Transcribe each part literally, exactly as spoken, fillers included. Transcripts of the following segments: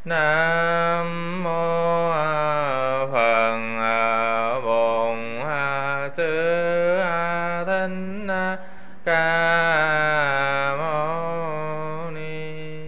Nam mô Phật Bổn Sư Thích Ca Mâu Ni.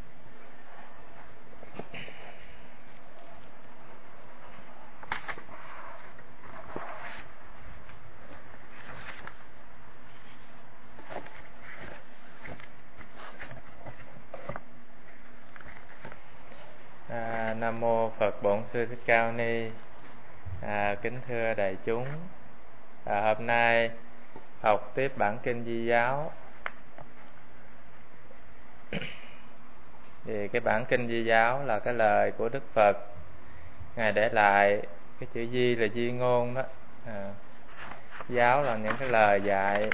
À, Nam mô Phật Bổn Sư Thích Ca Mâu Ni. À, kính thưa đại chúng, à, hôm nay học tiếp bản kinh Di Giáo. Thì cái bản kinh Di Giáo là cái lời của Đức Phật Ngài để lại. Cái chữ Di là di ngôn đó, à, giáo là những cái lời dạy.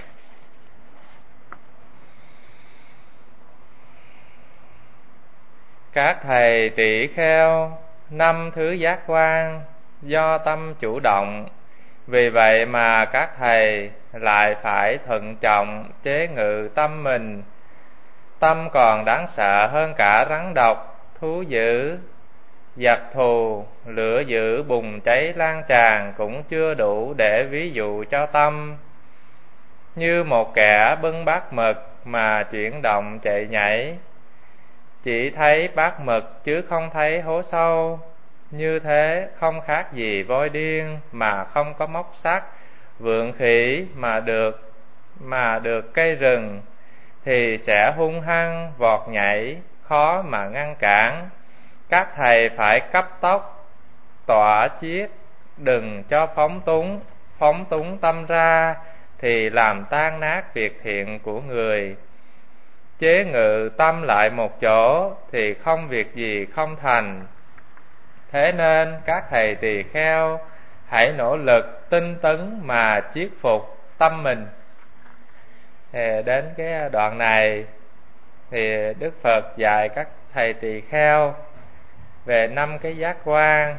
Các thầy tỷ kheo năm thứ giác quan do tâm chủ động, vì vậy mà các thầy lại phải thận trọng chế ngự tâm mình. Tâm còn đáng sợ hơn cả rắn độc, thú dữ, giặc thù, lửa dữ bùng cháy lan tràn cũng chưa đủ để ví dụ cho tâm. Như một kẻ bưng bát mực mà chuyển động chạy nhảy, chỉ thấy bát mực chứ không thấy hố sâu. Như thế không khác gì voi điên mà không có móc sắt, vượn khỉ mà được mà được cây rừng thì sẽ hung hăng vọt nhảy, khó mà ngăn cản. Các thầy phải cấp tốc tỏa chiết, đừng cho phóng túng phóng túng tâm ra thì làm tan nát việc thiện của người. Chế ngự tâm lại một chỗ thì không việc gì không thành. Thế nên các thầy tỳ kheo hãy nỗ lực tinh tấn mà chiết phục tâm mình. Thì đến cái đoạn này thì Đức Phật dạy các thầy tỳ kheo về năm cái giác quan.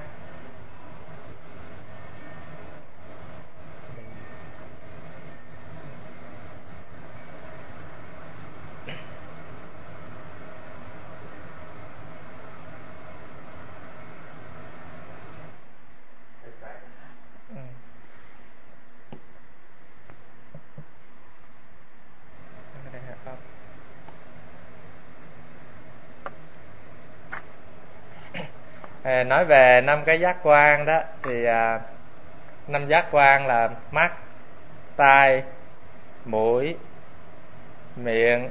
Nói về năm cái giác quan đó thì à, năm giác quan là mắt, tai, mũi, miệng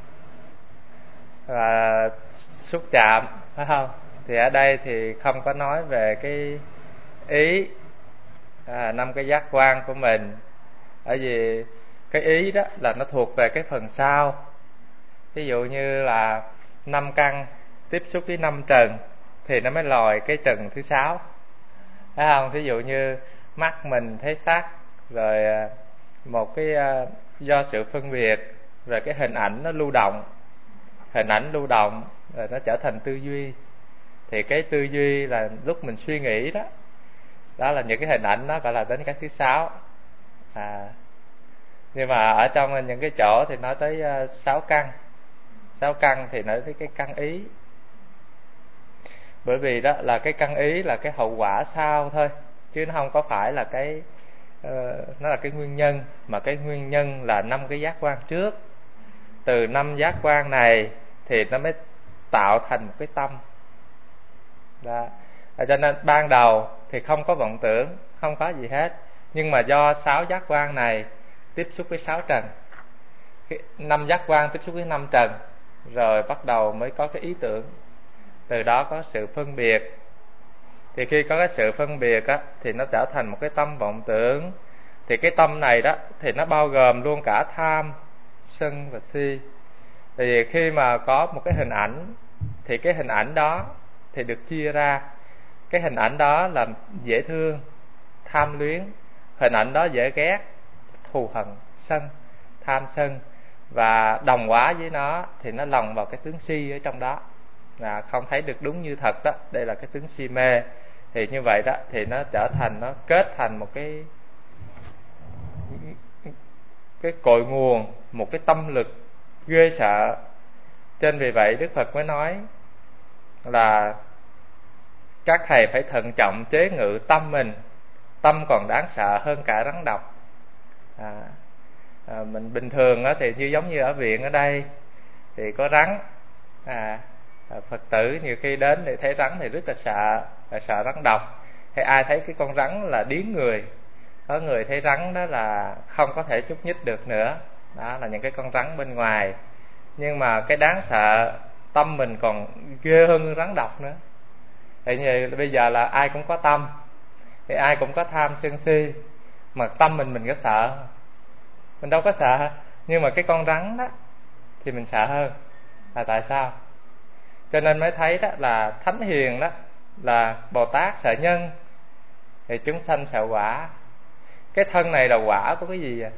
và xúc chạm, phải không? Thì ở đây thì không có nói về cái ý à, năm cái giác quan của mình, bởi vì cái ý đó là nó thuộc về cái phần sau. Ví dụ như là năm căn tiếp xúc với năm trần thì nó mới lòi cái trần thứ sáu, phải không? Ví dụ như mắt mình thấy sắc, rồi một cái do sự phân biệt, rồi cái hình ảnh nó lưu động, hình ảnh lưu động rồi nó trở thành tư duy. Thì cái tư duy là lúc mình suy nghĩ đó, đó là những cái hình ảnh đó gọi là đến cái thứ sáu. À, nhưng mà ở trong những cái chỗ thì nói tới uh, sáu căn. Sáu căn thì nói tới cái căn ý. Bởi vì đó là cái căn ý là cái hậu quả sau thôi, chứ nó không có phải là cái uh, nó là cái nguyên nhân, mà cái nguyên nhân là năm cái giác quan trước. Từ năm giác quan này thì nó mới tạo thành một cái tâm đó. Cho nên ban đầu thì không có vọng tưởng, không có gì hết, nhưng mà do sáu giác quan này tiếp xúc với sáu trần, năm giác quan tiếp xúc với năm trần, rồi bắt đầu mới có cái ý tưởng. Từ đó có sự phân biệt. Thì khi có cái sự phân biệt á, thì nó trở thành một cái tâm vọng tưởng. Thì cái tâm này đó thì nó bao gồm luôn cả tham, sân và si. Thì khi mà có một cái hình ảnh thì cái hình ảnh đó thì được chia ra. Cái hình ảnh đó là dễ thương, tham luyến. Hình ảnh đó dễ ghét, thù hận, sân, tham sân. Và đồng hóa với nó thì nó lồng vào cái tướng si ở trong đó, là không thấy được đúng như thật đó. Đây là cái tướng si mê. Thì như vậy đó thì nó trở thành, nó kết thành một cái cái cội nguồn, một cái tâm lực ghê sợ. Trên vì vậy Đức Phật mới nói là các thầy phải thận trọng chế ngự tâm mình. Tâm còn đáng sợ hơn cả rắn độc. à, à, Mình bình thường á, thì như giống như ở viện ở đây thì có rắn. à, Phật tử nhiều khi đến thì thấy rắn thì rất là sợ, là sợ rắn độc. Hay ai thấy cái con rắn là điếng người. Có người thấy rắn đó là không có thể nhúc nhích được nữa. Đó là những cái con rắn bên ngoài. Nhưng mà cái đáng sợ, tâm mình còn ghê hơn rắn độc nữa. Tại như bây giờ là ai cũng có tâm, thì ai cũng có tham sân si. Mà tâm mình mình có sợ? Mình đâu có sợ. Nhưng mà cái con rắn đó thì mình sợ hơn. Là tại sao? Cho nên mới thấy đó là Thánh Hiền đó là Bồ Tát sợ nhân, thì chúng sanh sợ quả. Cái thân này là quả của cái gì vậy?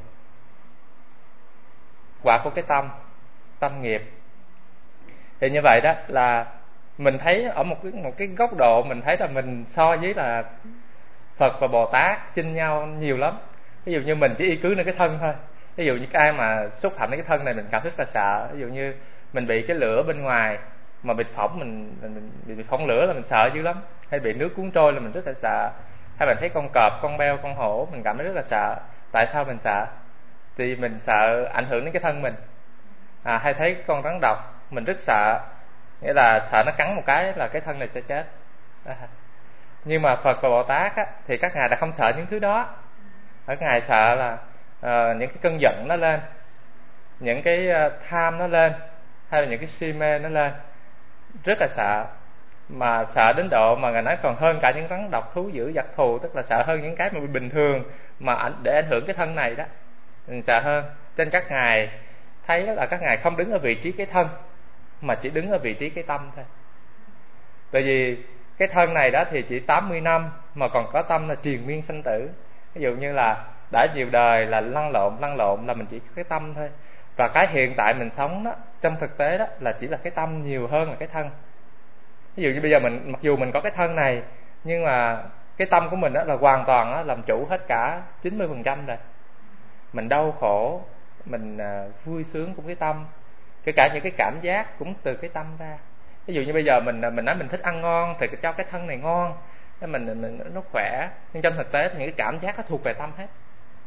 Quả của cái tâm, tâm nghiệp. Thì như vậy đó là mình thấy ở một cái, một cái góc độ mình thấy là mình so với là Phật và Bồ Tát chênh nhau nhiều lắm. Ví dụ như mình chỉ y cứ nơi cái thân thôi. Ví dụ như cái ai mà xúc phạm đến cái thân này mình cảm thấy rất là sợ. Ví dụ như mình bị cái lửa bên ngoài mà bị phỏng, mình, mình, mình bị phỏng lửa là mình sợ dữ lắm. Hay bị nước cuốn trôi là mình rất là sợ. Hay mình thấy con cọp, con beo, con hổ mình cảm thấy rất là sợ. Tại sao mình sợ? Thì mình sợ ảnh hưởng đến cái thân mình. à, Hay thấy con rắn độc mình rất sợ, nghĩa là sợ nó cắn một cái là cái thân này sẽ chết. à. Nhưng mà Phật và Bồ Tát á, thì các ngài đã không sợ những thứ đó. Các ngài sợ là uh, những cái cơn giận nó lên, những cái uh, tham nó lên, hay là những cái si mê nó lên, rất là sợ. Mà sợ đến độ mà ngài nói còn hơn cả những rắn độc thú dữ giặc thù, tức là sợ hơn những cái mà bình thường mà ảnh để ảnh hưởng cái thân này đó, mình sợ hơn. Cho nên các ngài thấy là các ngài không đứng ở vị trí cái thân, mà chỉ đứng ở vị trí cái tâm thôi. Tại vì cái thân này đó thì chỉ tám mươi năm, mà còn có tâm là triền miên sanh tử. Ví dụ như là đã nhiều đời là lăn lộn lăn lộn là mình chỉ có cái tâm thôi. Và cái hiện tại mình sống đó, trong thực tế đó là chỉ là cái tâm nhiều hơn là cái thân. Ví dụ như bây giờ mình, mặc dù mình có cái thân này, nhưng mà cái tâm của mình đó là hoàn toàn đó, làm chủ hết cả chín mươi phần trăm rồi. Mình đau khổ, mình vui sướng cũng cái tâm. Kể cả những cái cảm giác cũng từ cái tâm ra. Ví dụ như bây giờ mình mình nói mình thích ăn ngon thì cho cái thân này ngon, để mình mình nó khỏe. Nhưng trong thực tế thì những cái cảm giác nó thuộc về tâm hết.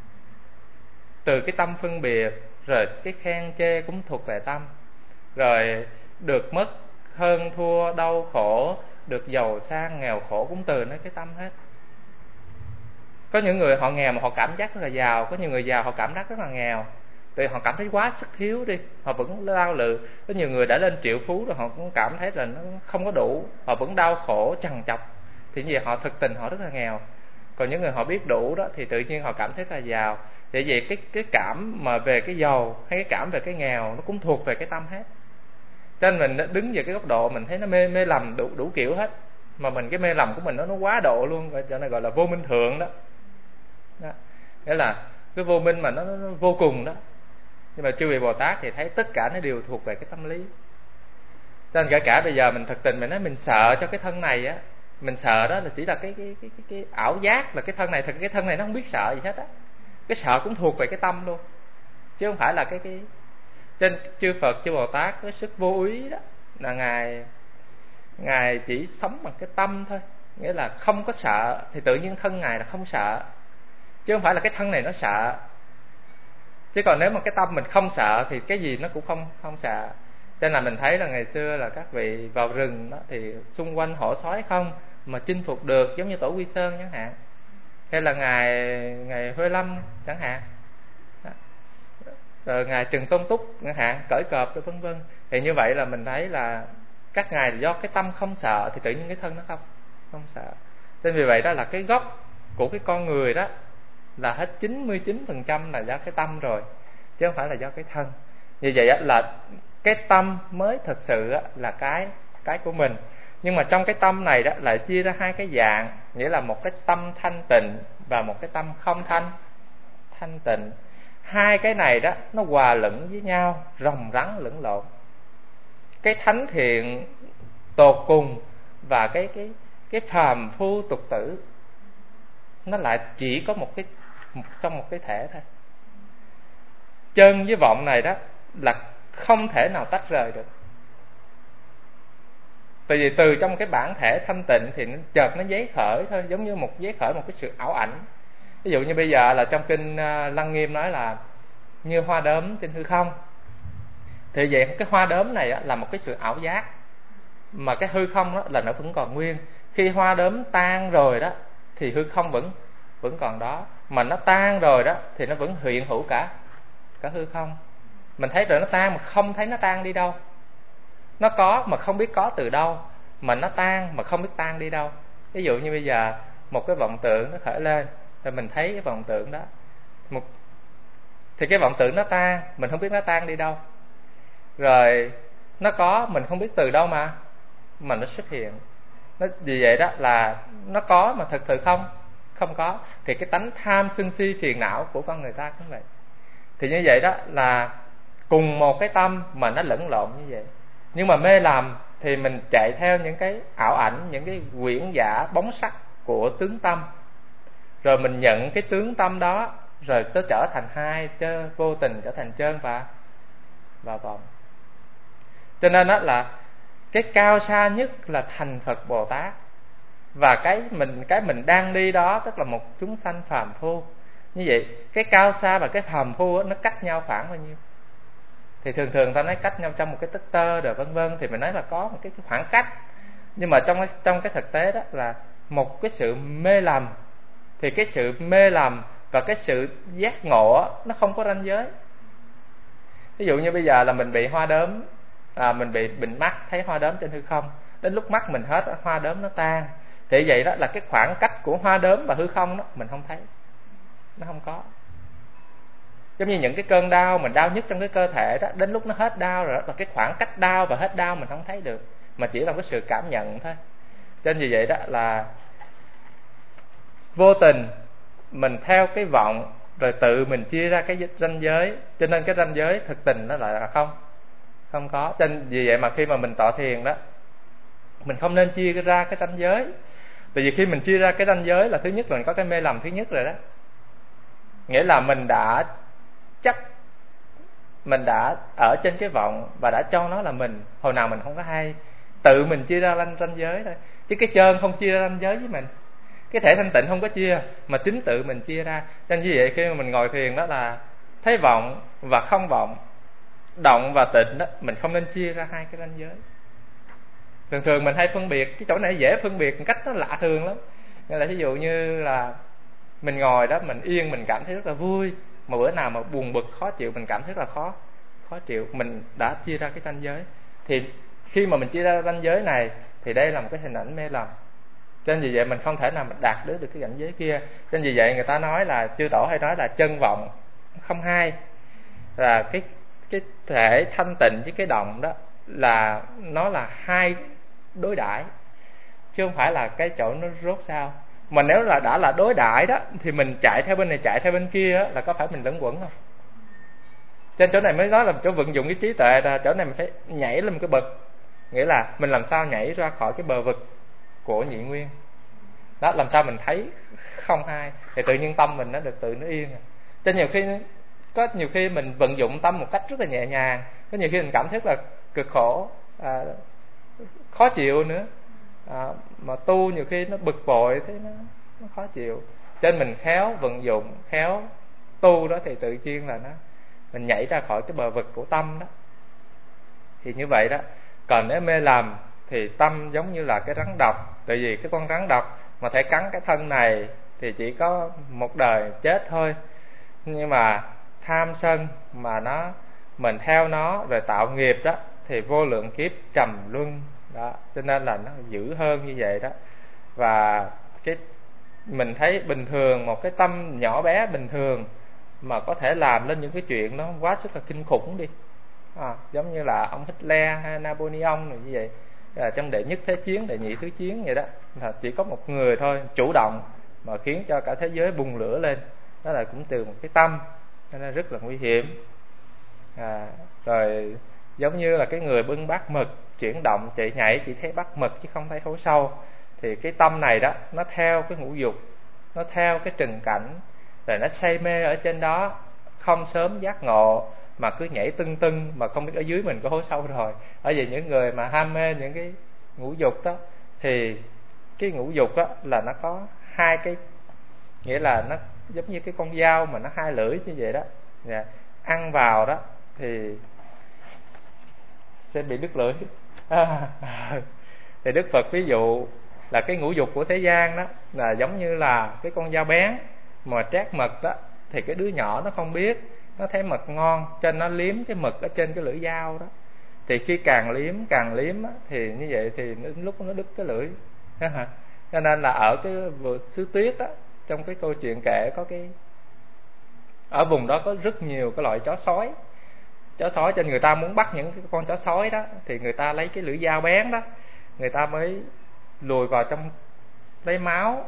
Từ cái tâm phân biệt, rồi cái khen chê cũng thuộc về tâm. Rồi được mất, hơn thua, đau khổ, được giàu sang, nghèo khổ cũng từ nơi cái tâm hết. Có những người họ nghèo mà họ cảm giác rất là giàu, có nhiều người giàu họ cảm giác rất là nghèo. Tại họ cảm thấy quá sức thiếu đi, họ vẫn lao lự. Có nhiều người đã lên triệu phú rồi họ cũng cảm thấy là nó không có đủ, họ vẫn đau khổ trằn trọc. Thì như vậy họ thực tình họ rất là nghèo. Còn những người họ biết đủ đó thì tự nhiên họ cảm thấy là giàu. Vậy vậy cái cái cảm mà về cái giàu hay cái cảm về cái nghèo nó cũng thuộc về cái tâm hết. Cho nên mình đứng về cái góc độ mình thấy nó mê mê lầm đủ đủ kiểu hết. Mà mình cái mê lầm của mình nó nó quá độ luôn, cho nên gọi là vô minh thượng đó. Đó. Nghĩa là cái vô minh mà nó, nó, nó vô cùng đó. Nhưng mà chư vị Bồ Tát thì thấy tất cả nó đều thuộc về cái tâm lý. Cho nên cả cả bây giờ mình thực tình mình nói mình sợ cho cái thân này á, mình sợ đó là chỉ là cái cái cái cái, cái ảo giác là cái thân này, thật cái thân này nó không biết sợ gì hết á. Cái sợ cũng thuộc về cái tâm luôn, chứ không phải là cái cái. Trên chư Phật chư Bồ Tát với sức vô úy đó là ngài ngài chỉ sống bằng cái tâm thôi, nghĩa là không có sợ thì tự nhiên thân ngài là không sợ, chứ không phải là cái thân này nó sợ. Chứ còn nếu mà cái tâm mình không sợ thì cái gì nó cũng không không sợ. Cho nên là mình thấy là ngày xưa là các vị vào rừng đó thì xung quanh hổ sói không mà chinh phục được, giống như Tổ Quy Sơn chẳng hạn, hay là ngài ngài Huệ Lâm chẳng hạn, rồi ngài Trần Tôn Túc chẳng hạn, cởi cọp rồi vân vân. Thì như vậy là mình thấy là các ngài do cái tâm không sợ thì tự nhiên cái thân nó không không sợ. Nên vì vậy đó là cái gốc của cái con người đó là hết chín mươi chín phần trăm là do cái tâm rồi, chứ không phải là do cái thân. Như vậy là cái tâm mới thực sự là cái cái của mình. Nhưng mà trong cái tâm này đó lại chia ra hai cái dạng, nghĩa là một cái tâm thanh tịnh và một cái tâm không thanh thanh tịnh. Hai cái này đó nó hòa lẫn với nhau, rồng rắn lẫn lộn. Cái thánh thiện tột cùng và cái cái cái phàm phu tục tử nó lại chỉ có một cái một, trong một cái thể thôi. Chân với vọng này đó là không thể nào tách rời được. Tại vì từ trong cái bản thể thanh tịnh thì nó chợt nó giấy khởi thôi, giống như một giấy khởi một cái sự ảo ảnh. Ví dụ như bây giờ là trong kinh Lăng Nghiêm nói là như hoa đốm trên hư không, thì vậy cái hoa đốm này là một cái sự ảo giác, mà cái hư không đó là nó vẫn còn nguyên. Khi hoa đốm tan rồi đó thì hư không vẫn vẫn còn đó, mà nó tan rồi đó thì nó vẫn hiện hữu cả cả hư không. Mình thấy rồi nó tan mà không thấy nó tan đi đâu, nó có mà không biết có từ đâu, mà nó tan mà không biết tan đi đâu. Ví dụ như bây giờ một cái vọng tưởng nó khởi lên, rồi mình thấy cái vọng tưởng đó một, thì cái vọng tưởng nó tan, mình không biết nó tan đi đâu. Rồi nó có, mình không biết từ đâu mà mà nó xuất hiện. Nó vì vậy đó là nó có mà thực sự không không có. Thì cái tánh tham sân si phiền não của con người ta cũng vậy. Thì như vậy đó là cùng một cái tâm mà nó lẫn lộn như vậy. Nhưng mà mê lầm thì mình chạy theo những cái ảo ảnh, những cái quyển giả bóng sắc của tướng tâm, rồi mình nhận cái tướng tâm đó, rồi nó trở thành hai, chớ vô tình trở thành trơn và và vọng. Cho nên đó là cái cao xa nhất là thành Phật Bồ Tát, và cái mình cái mình đang đi đó tức là một chúng sanh phàm phu. Như vậy cái cao xa và cái phàm phu đó, nó cách nhau khoảng bao nhiêu? Thì thường thường ta nói cách nhau trong một cái tấc tơ rồi vân vân, thì mình nói là có một cái, cái khoảng cách. Nhưng mà trong cái, trong cái thực tế đó là một cái sự mê lầm, thì cái sự mê lầm và cái sự giác ngộ nó không có ranh giới. Ví dụ như bây giờ là mình bị hoa đốm, à, mình bị bệnh mắt, thấy hoa đốm trên hư không, đến lúc mắt mình hết hoa đốm nó tan, thì vậy đó là cái khoảng cách của hoa đốm và hư không đó mình không thấy, nó không có. Giống như những cái cơn đau mình đau nhất trong cái cơ thể đó, đến lúc nó hết đau rồi đó, là cái khoảng cách đau và hết đau mình không thấy được, mà chỉ là cái sự cảm nhận thôi. Cho nên vì vậy đó là vô tình mình theo cái vọng, rồi tự mình chia ra cái ranh giới. Cho nên cái ranh giới thực tình nó lại là không không có. Cho nên vì vậy mà khi mà mình tọa thiền đó, mình không nên chia ra cái ranh giới. Tại vì khi mình chia ra cái ranh giới là thứ nhất là mình có cái mê lầm thứ nhất rồi đó. Nghĩa là mình đã chấp, mình đã ở trên cái vọng và đã cho nó là mình, hồi nào mình không có hay. Tự mình chia ra ranh, ranh giới thôi, chứ cái trơn không chia ra ranh giới với mình. Cái thể thanh tịnh không có chia, mà chính tự mình chia ra. Nên như vậy khi mà mình ngồi thiền đó là thấy vọng và không vọng, động và tịnh đó, mình không nên chia ra hai cái ranh giới. Thường thường mình hay phân biệt, cái chỗ này dễ phân biệt một cách nó lạ thường lắm. Nên là ví dụ như là mình ngồi đó, mình yên, mình cảm thấy rất là vui. Mà bữa nào mà buồn bực, khó chịu, mình cảm thấy rất là khó khó chịu, mình đã chia ra cái ranh giới. Thì khi mà mình chia ra ranh giới này thì đây là một cái hình ảnh mê lầm. Cho nên vì vậy mình không thể nào mình đạt được được cái cảnh giới kia. Cho nên vì vậy người ta nói là, chư tổ hay nói là chân vọng không hai, là cái cái thể thanh tịnh với cái động đó là nó là hai đối đãi, chứ không phải là cái chỗ nó rốt sao. Mà nếu là đã là đối đãi đó thì mình chạy theo bên này chạy theo bên kia đó, là có phải mình lẫn quẩn không? Trên chỗ này mới nói là chỗ vận dụng cái trí tuệ, là chỗ này mình phải nhảy lên một cái bậc, nghĩa là mình làm sao nhảy ra khỏi cái bờ vực của nhị nguyên đó, làm sao mình thấy không hai, thì tự nhiên tâm mình nó được tự nó yên. Cho nhiều khi có nhiều khi mình vận dụng tâm một cách rất là nhẹ nhàng, có nhiều khi mình cảm thấy là cực khổ, à, khó chịu nữa, à, mà tu nhiều khi nó bực bội, thế nó, nó khó chịu. Cho nên mình khéo vận dụng, khéo tu đó thì tự nhiên là nó mình nhảy ra khỏi cái bờ vực của tâm đó. Thì như vậy đó. Còn nếu mê lầm thì tâm giống như là cái rắn độc. Tại vì cái con rắn độc mà thể cắn cái thân này thì chỉ có một đời chết thôi. Nhưng mà tham sân mà nó mình theo nó rồi tạo nghiệp đó thì vô lượng kiếp trầm luân đó. Cho nên là nó dữ hơn như vậy đó. Và cái mình thấy bình thường, một cái tâm nhỏ bé bình thường mà có thể làm lên những cái chuyện nó quá sức là kinh khủng đi, à, giống như là ông Hitler hay Napoleon này như vậy, à, trong đệ nhất thế chiến, đệ nhị thứ chiến vậy đó, là chỉ có một người thôi chủ động mà khiến cho cả thế giới bùng lửa lên, đó là cũng từ một cái tâm, nên rất là nguy hiểm. À, rồi giống như là cái người bưng bát mực chuyển động chạy nhảy chỉ thấy bát mực chứ không thấy hố sâu, thì cái tâm này đó nó theo cái ngũ dục, nó theo cái trần cảnh, rồi nó say mê ở trên đó, không sớm giác ngộ mà cứ nhảy tưng tưng mà không biết ở dưới mình có hố sâu rồi. Ở vì những người mà ham mê những cái ngũ dục đó, thì cái ngũ dục đó là nó có hai cái, nghĩa là nó giống như cái con dao mà nó hai lưỡi như vậy đó. Dạ. Ăn vào đó thì sẽ bị đứt lưỡi. À, thì Đức Phật ví dụ là cái ngũ dục của thế gian đó là giống như là cái con dao bén mà trét mực đó, thì cái đứa nhỏ nó không biết, nó thấy mực ngon cho nó liếm cái mực ở trên cái lưỡi dao đó, thì khi càng liếm càng liếm á, thì như vậy thì đến lúc nó đứt cái lưỡi. Cho nên là ở cái xứ Tuyết á, trong cái câu chuyện kể có cái, ở vùng đó có rất nhiều cái loại chó sói, chó sói cho nên người ta muốn bắt những cái con chó sói đó thì người ta lấy cái lưỡi dao bén đó, người ta mới lùi vào trong, lấy máu,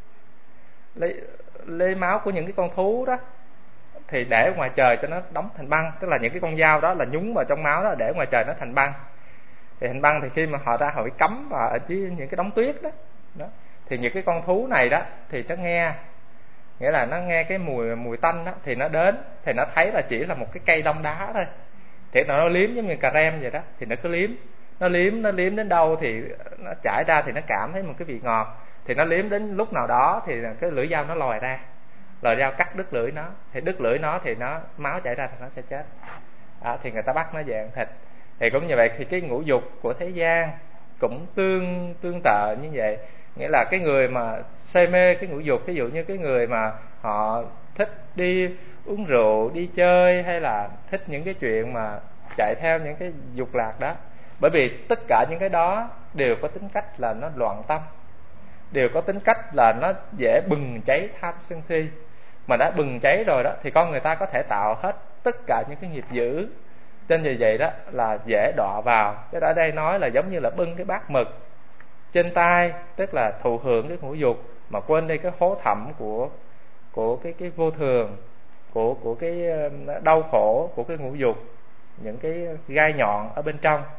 lấy lấy máu của những cái con thú đó, thì để ngoài trời cho nó đóng thành băng, tức là những cái con dao đó là nhúng vào trong máu đó, để ngoài trời nó thành băng. Thì thành băng thì khi mà họ ra họ bị cắm vào ở dưới những cái đống tuyết đó, đó thì những cái con thú này đó thì nó nghe, nghĩa là nó nghe cái mùi mùi tanh đó, thì nó đến, thì nó thấy là chỉ là một cái cây đông đá thôi, thì nó liếm giống như cà rem vậy đó, thì nó cứ liếm, nó liếm nó liếm đến đâu thì nó chảy ra, thì nó cảm thấy một cái vị ngọt, thì nó liếm đến lúc nào đó thì cái lưỡi dao nó lòi ra, lòi dao cắt đứt lưỡi nó, thì đứt lưỡi nó thì nó máu chảy ra thì nó sẽ chết. Đó, thì người ta bắt nó về ăn thịt. Thì cũng như vậy, thì cái ngũ dục của thế gian cũng tương tương tự như vậy, nghĩa là cái người mà say mê cái ngũ dục, ví dụ như cái người mà họ thích đi uống rượu, đi chơi, hay là thích những cái chuyện mà chạy theo những cái dục lạc đó, bởi vì tất cả những cái đó đều có tính cách là nó loạn tâm, đều có tính cách là nó dễ bừng cháy tham sân si. Mà đã bừng cháy rồi đó thì con người ta có thể tạo hết tất cả những cái nghiệp dữ, trên vì vậy đó là dễ đọa vào. Chứ ở đây nói là giống như là bưng cái bát mực trên tay, tức là thụ hưởng cái ngũ dục, mà quên đi cái hố thẳm của của cái cái vô thường, của của cái đau khổ của cái ngũ dục, những cái gai nhọn ở bên trong.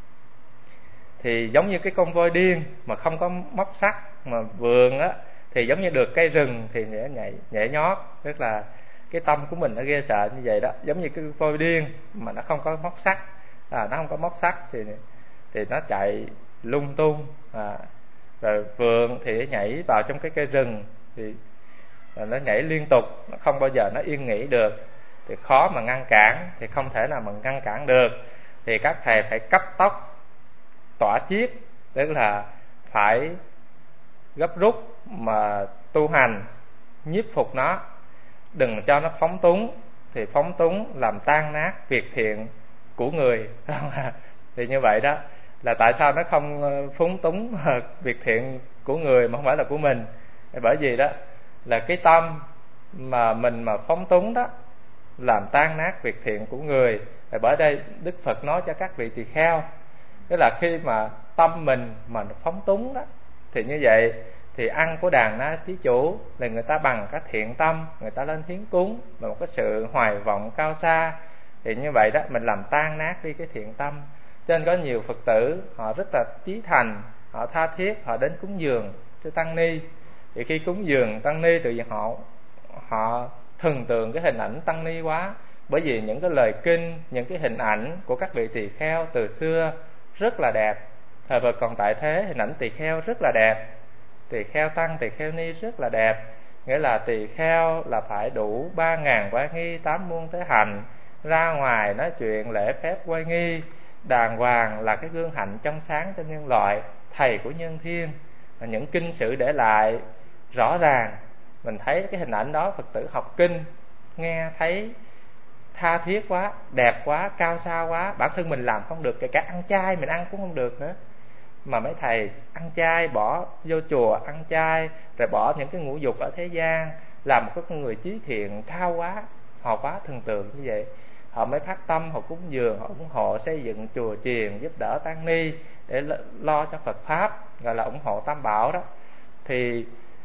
Thì giống như cái con voi điên mà không có móc sắt mà vườn á, thì giống như được cây rừng thì nhảy nhảy nhảy nhót, tức là cái tâm của mình nó ghê sợ như vậy đó. Giống như cái voi điên mà nó không có móc sắt, à, nó không có móc sắt thì thì nó chạy lung tung, à, rồi vườn thì nó nhảy vào trong cái cây rừng thì nó nhảy liên tục, nó không bao giờ nó yên nghỉ được, thì khó mà ngăn cản, thì không thể nào mà ngăn cản được. Thì các thầy phải cấp tốc tỏa chiết, tức là phải gấp rút mà tu hành nhiếp phục nó, đừng cho nó phóng túng. Thì phóng túng làm tan nát việc thiện của người. Thì như vậy đó là tại sao nó không phóng túng việc thiện của người mà không phải là của mình, bởi vì đó là cái tâm mà mình mà phóng túng đó làm tan nát việc thiện của người. Bởi đây Đức Phật nói cho các vị tỳ kheo, tức là khi mà tâm mình mà phóng túng đó, thì như vậy thì ăn của đàn na thí chủ là người ta bằng cái thiện tâm, người ta lên hiến cúng và một cái sự hoài vọng cao xa, thì như vậy đó mình làm tan nát đi cái thiện tâm. Cho nên có nhiều Phật tử họ rất là chí thành, họ tha thiết, họ đến cúng dường cho tăng ni. Thì khi cúng dường tăng ni tự nhiên họ họ thần tượng cái hình ảnh tăng ni quá, bởi vì những cái lời kinh, những cái hình ảnh của các vị tỳ kheo từ xưa rất là đẹp. Thời Phật còn tại thế, hình ảnh tỳ kheo rất là đẹp, tỳ kheo tăng, tỳ kheo ni rất là đẹp. Nghĩa là tỳ kheo là phải đủ ba ngàn oai nghi, tám muôn tế hạnh, ra ngoài nói chuyện lễ phép oai nghi, đàng hoàng, là cái gương hạnh trong sáng cho nhân loại, thầy của nhân thiên. Những kinh sử để lại rõ ràng, mình thấy cái hình ảnh đó, Phật tử học kinh nghe thấy tha thiết quá, đẹp quá, cao xa quá. Bản thân mình làm không được, kể cả ăn chay mình ăn cũng không được nữa, mà mấy thầy ăn chay, bỏ vô chùa ăn chay, rồi bỏ những cái ngũ dục ở thế gian, làm một cái người chí thiện cao quá, họ quá thần tượng như vậy, họ mới phát tâm, họ cúng dường, họ ủng hộ xây dựng chùa chiền, giúp đỡ tăng ni để lo cho Phật pháp, gọi là ủng hộ tam bảo đó. Thì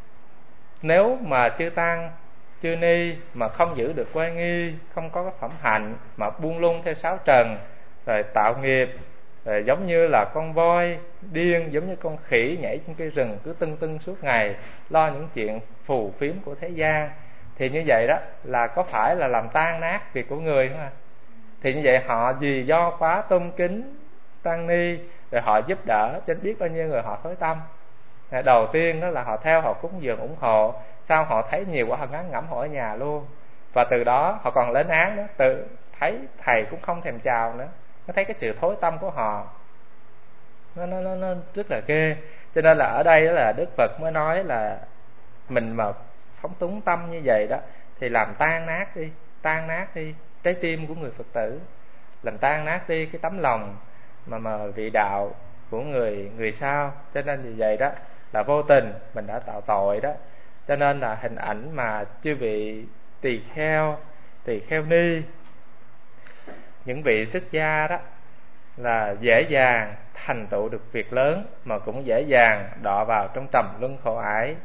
nếu mà chư tăng chư ni mà không giữ được oai nghi, không có cái phẩm hạnh, mà buông lung theo sáu trần, rồi tạo nghiệp, rồi giống như là con voi điên, giống như con khỉ nhảy trên cây rừng, cứ tưng tưng suốt ngày lo những chuyện phù phiếm của thế gian, thì như vậy đó là có phải là làm tan nát việc của người không à? Thì như vậy họ vì do quá tôn kính tăng ni, rồi họ giúp đỡ cho biết bao nhiêu người họ thối tâm. Đầu tiên đó là họ theo, họ cúng dường ủng hộ, sau họ thấy nhiều quá họ ngán ngẩm họ ở nhà luôn, và từ đó họ còn lên án nữa, từ thấy thầy cũng không thèm chào nữa, nó thấy cái sự thối tâm của họ, nó nó nó, nó rất là ghê. Cho nên là ở đây đó là Đức Phật mới nói là mình mà phóng túng tâm như vậy đó thì làm tan nát đi, tan nát đi trái tim của người Phật tử, làm tan nát đi cái tấm lòng mà mà vị đạo của người người sau. Cho nên vì vậy đó là vô tình mình đã tạo tội đó. Cho nên là hình ảnh mà chư vị tỳ kheo, tỳ kheo ni, những vị xuất gia đó là dễ dàng thành tựu được việc lớn, mà cũng dễ dàng đọa vào trong trầm luân khổ ải.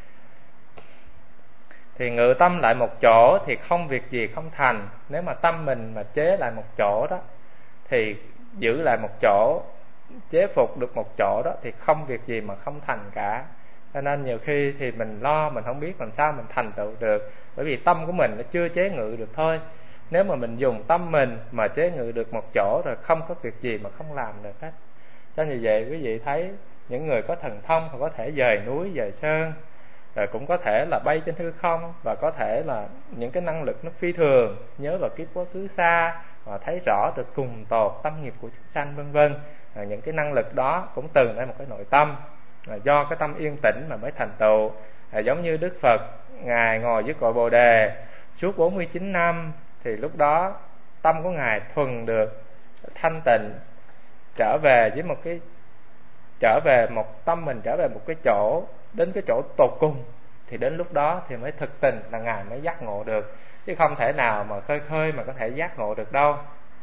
Thì ngự tâm lại một chỗ thì không việc gì không thành. Nếu mà tâm mình mà chế lại một chỗ đó, thì giữ lại một chỗ, chế phục được một chỗ đó, thì không việc gì mà không thành cả. Cho nên nhiều khi thì mình lo, mình không biết làm sao mình thành tựu được, bởi vì tâm của mình nó chưa chế ngự được thôi. Nếu mà mình dùng tâm mình mà chế ngự được một chỗ rồi, không có việc gì mà không làm được hết. Cho như vậy quý vị thấy những người có thần thông họ có thể dời núi dời sơn, rồi cũng có thể là bay trên hư không, và có thể là những cái năng lực nó phi thường, nhớ vào kiếp quá khứ xa và thấy rõ được cùng tột tâm nghiệp của chúng sanh vân vân. Những cái năng lực đó cũng từ ra một cái nội tâm, là do cái tâm yên tĩnh mà mới thành tựu. À, giống như Đức Phật ngài ngồi dưới cội Bồ đề suốt bốn mươi chín năm, thì lúc đó tâm của ngài thuần được thanh tịnh, trở về với một cái trở về một tâm mình trở về một cái chỗ, đến cái chỗ tột cùng, thì đến lúc đó thì mới thực tình là ngài mới giác ngộ được, chứ không thể nào mà khơi khơi mà có thể giác ngộ được đâu.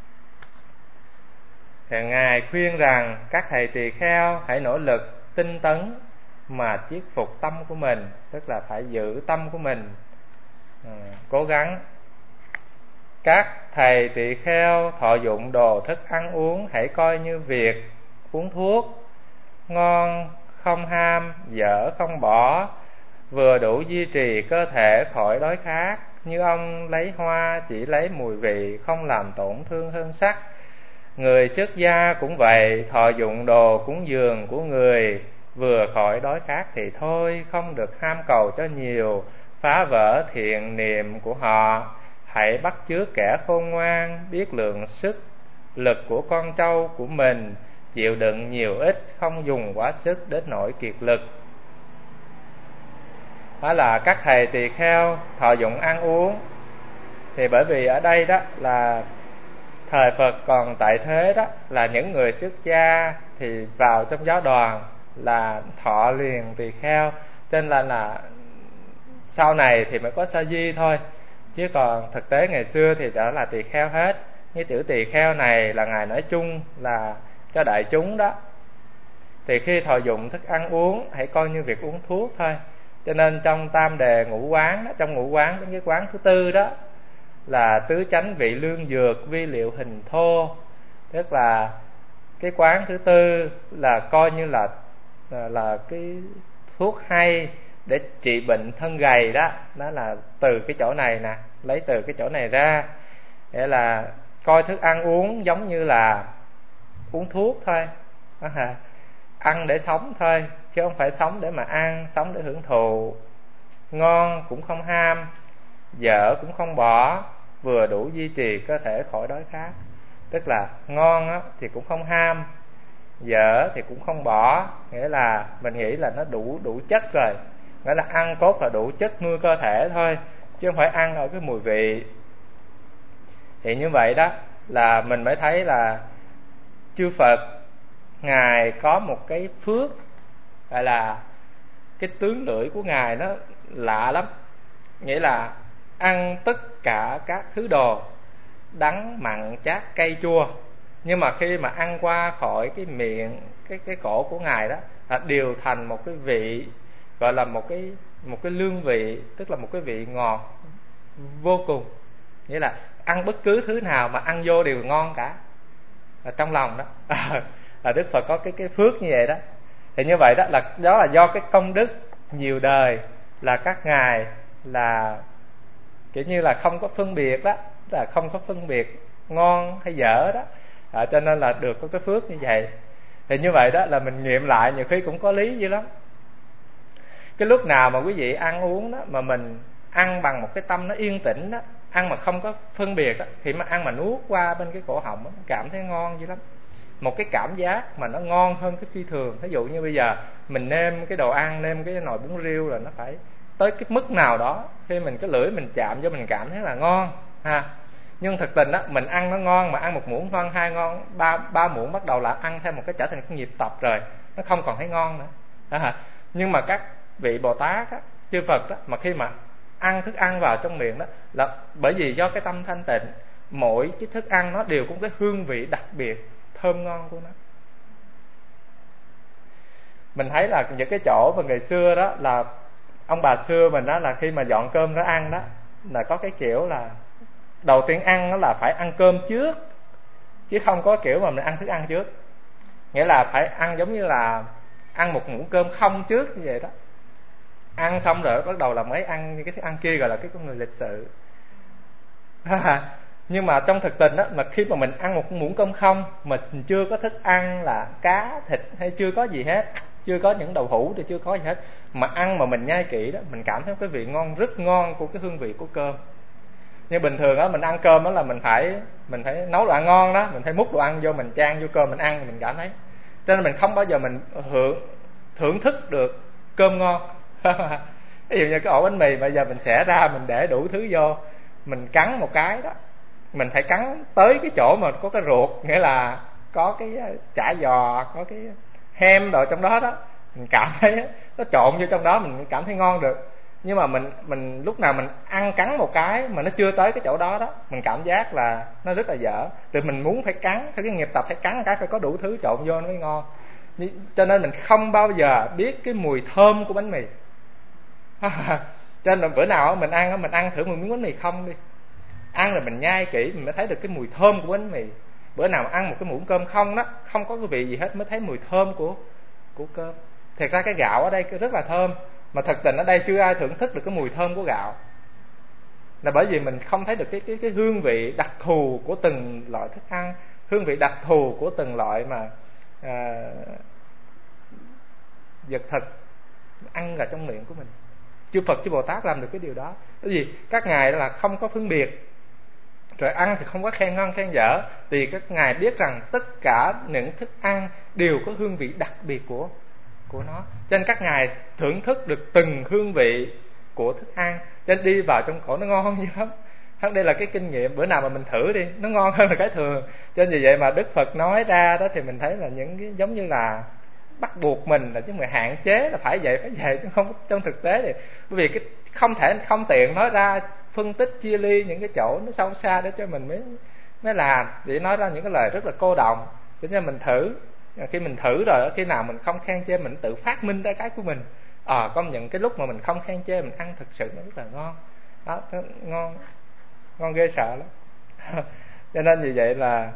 Thì ngài khuyên rằng các thầy tỳ kheo hãy nỗ lực tinh tấn mà chiết phục tâm của mình, tức là phải giữ tâm của mình, à, cố gắng. Các thầy tỳ kheo thọ dụng đồ thức ăn uống hãy coi như việc uống thuốc, ngon không ham, dở không bỏ, vừa đủ duy trì cơ thể khỏi đói khát. Như ông lấy hoa chỉ lấy mùi vị, không làm tổn thương hương sắc. Người xuất gia cũng vậy, thọ dụng đồ cúng dường của người, vừa khỏi đói khát thì thôi, không được ham cầu cho nhiều, phá vỡ thiện niệm của họ. Hãy bắt chước kẻ khôn ngoan, biết lượng sức lực của con trâu của mình, chịu đựng nhiều ít, không dùng quá sức đến nỗi kiệt lực. Đó là các thầy tỳ kheo thọ dụng ăn uống. Thì bởi vì ở đây đó là thời Phật còn tại thế đó, là những người xuất gia thì vào trong giáo đoàn là thọ liền tỳ kheo, cho nên là, là sau này thì mới có sa di thôi, chứ còn thực tế ngày xưa thì đã là tỳ kheo hết. Cái chữ tỳ kheo này là ngài nói chung là cho đại chúng đó. Thì khi thọ dụng thức ăn uống hãy coi như việc uống thuốc thôi. Cho nên trong tam đề ngũ quán đó, trong ngũ quán đến cái quán thứ tư đó là tứ chánh vị lương dược vi liệu hình thô, tức là cái quán thứ tư là coi như là là, là cái thuốc hay để trị bệnh thân gầy đó. Đó là từ cái chỗ này nè, lấy từ cái chỗ này ra, để là coi thức ăn uống giống như là uống thuốc thôi, ăn để sống thôi, chứ không phải sống để mà ăn, sống để hưởng thụ. Ngon cũng không ham, dở cũng không bỏ, vừa đủ duy trì cơ thể khỏi đói khát. Tức là ngon á, thì cũng không ham, dở thì cũng không bỏ, nghĩa là mình nghĩ là nó đủ đủ chất rồi, nghĩa là ăn cốt là đủ chất nuôi cơ thể thôi, chứ không phải ăn ở cái mùi vị. Thì như vậy đó là mình mới thấy là chư Phật ngài có một cái phước, gọi là cái tướng lưỡi của ngài nó lạ lắm, nghĩa là ăn tất cả các thứ đồ đắng mặn chát cay chua, nhưng mà khi mà ăn qua khỏi cái miệng, cái cái cổ của ngài đó là đều thành một cái vị, gọi là một cái một cái lương vị, tức là một cái vị ngọt vô cùng. Nghĩa là ăn bất cứ thứ nào mà ăn vô đều ngon cả, ở trong lòng đó. Là Đức Phật có cái cái phước như vậy đó. Thì như vậy đó là đó là do cái công đức nhiều đời, là các ngài là kiểu như là không có phân biệt đó, là không có phân biệt ngon hay dở đó, à, cho nên là được có cái phước như vậy. Thì như vậy đó là mình nghiệm lại nhiều khi cũng có lý dữ lắm. Cái lúc nào mà quý vị ăn uống đó mà mình ăn bằng một cái tâm nó yên tĩnh đó, ăn mà không có phân biệt đó, thì mà ăn mà nuốt qua bên cái cổ họng đó, cảm thấy ngon dữ lắm. Một cái cảm giác mà nó ngon hơn cái phi thường. Ví dụ như bây giờ mình nêm cái đồ ăn, nêm cái nồi bún riêu là nó phải tới cái mức nào đó, khi mình cái lưỡi mình chạm vô mình cảm thấy là ngon ha. Nhưng thực tình á, mình ăn nó ngon mà ăn một muỗng ngon, hai ngon, ba ba muỗng bắt đầu là ăn theo một cái trở thành cái nhịp tập rồi, nó không còn thấy ngon nữa à. Nhưng mà các vị Bồ Tát á, chư Phật đó, mà khi mà ăn thức ăn vào trong miệng đó là bởi vì do cái tâm thanh tịnh, mỗi cái thức ăn nó đều có cái hương vị đặc biệt, thơm ngon của nó. Mình thấy là những cái chỗ mà ngày xưa đó là ông bà xưa mình đó, là khi mà dọn cơm ra ăn đó là có cái kiểu là đầu tiên ăn đó là phải ăn cơm trước, chứ không có kiểu mà mình ăn thức ăn trước. Nghĩa là phải ăn giống như là ăn một muỗng cơm không trước như vậy đó. Ăn xong rồi bắt đầu là mới ăn những cái thức ăn kia, gọi là cái con người lịch sự. Nhưng mà trong thực tình đó, mà khi mà mình ăn một muỗng cơm không, mình chưa có thức ăn là cá, thịt hay chưa có gì hết, chưa có những đậu hũ thì chưa có gì hết, mà ăn mà mình nhai kỹ đó, mình cảm thấy cái vị ngon, rất ngon của cái hương vị của cơm. Nhưng bình thường á, mình ăn cơm đó là mình phải mình phải nấu đồ ăn ngon đó, mình phải múc đồ ăn vô, mình chan vô cơm mình ăn, mình cảm thấy. Cho nên mình không bao giờ mình hưởng thưởng thức được cơm ngon. Ví dụ như cái ổ bánh mì bây giờ mình xẻ ra, mình để đủ thứ vô, mình cắn một cái đó, mình phải cắn tới cái chỗ mà có cái ruột, nghĩa là có cái chả giò, có cái hem đồ trong đó đó, mình cảm thấy nó trộn vô trong đó, mình cảm thấy ngon được. Nhưng mà mình mình lúc nào mình ăn cắn một cái mà nó chưa tới cái chỗ đó đó, mình cảm giác là nó rất là dở. Từ mình muốn phải cắn theo cái nghiệp tập, phải cắn một cái phải có đủ thứ trộn vô nó mới ngon. Cho nên mình không bao giờ biết cái mùi thơm của bánh mì. Cho nên bữa nào mình ăn mình ăn thử một miếng bánh mì không đi, ăn rồi mình nhai kỹ mình mới thấy được cái mùi thơm của bánh mì. Bữa nào mà ăn một cái muỗng cơm không đó, không có cái vị gì hết, mới thấy mùi thơm của của cơm. Thật ra cái gạo ở đây rất là thơm, mà thật tình ở đây chưa ai thưởng thức được cái mùi thơm của gạo, là bởi vì mình không thấy được cái cái cái hương vị đặc thù của từng loại thức ăn, hương vị đặc thù của từng loại mà à, vật thực ăn vào trong miệng của mình. Chư Phật chư Bồ Tát làm được cái điều đó. Bởi vì các ngài là không có phân biệt, rồi ăn thì không có khen ngon khen dở, vì các ngài biết rằng tất cả những thức ăn đều có hương vị đặc biệt của của nó. Cho nên các ngài thưởng thức được từng hương vị của thức ăn, cho nên đi vào trong cổ nó ngon như lắm. Đây là cái kinh nghiệm, bữa nào mà mình thử đi, nó ngon hơn là cái thường. Cho nên vì vậy mà Đức Phật nói ra đó thì mình thấy là những cái giống như là bắt buộc mình, là chứ mà hạn chế là phải vậy phải vậy, chứ không trong thực tế thì bởi vì cái không thể không tiện nói ra phân tích chia ly những cái chỗ nó sâu xa để cho mình mới mới làm, để nói ra những cái lời rất là cô đọng để cho mình thử. Khi mình thử rồi, khi nào mình không khen chê, mình tự phát minh ra cái của mình. Ờ à, công nhận cái lúc mà mình không khen chê, mình ăn thực sự nó rất là ngon đó, nó ngon ngon ghê sợ lắm. Cho nên vì vậy là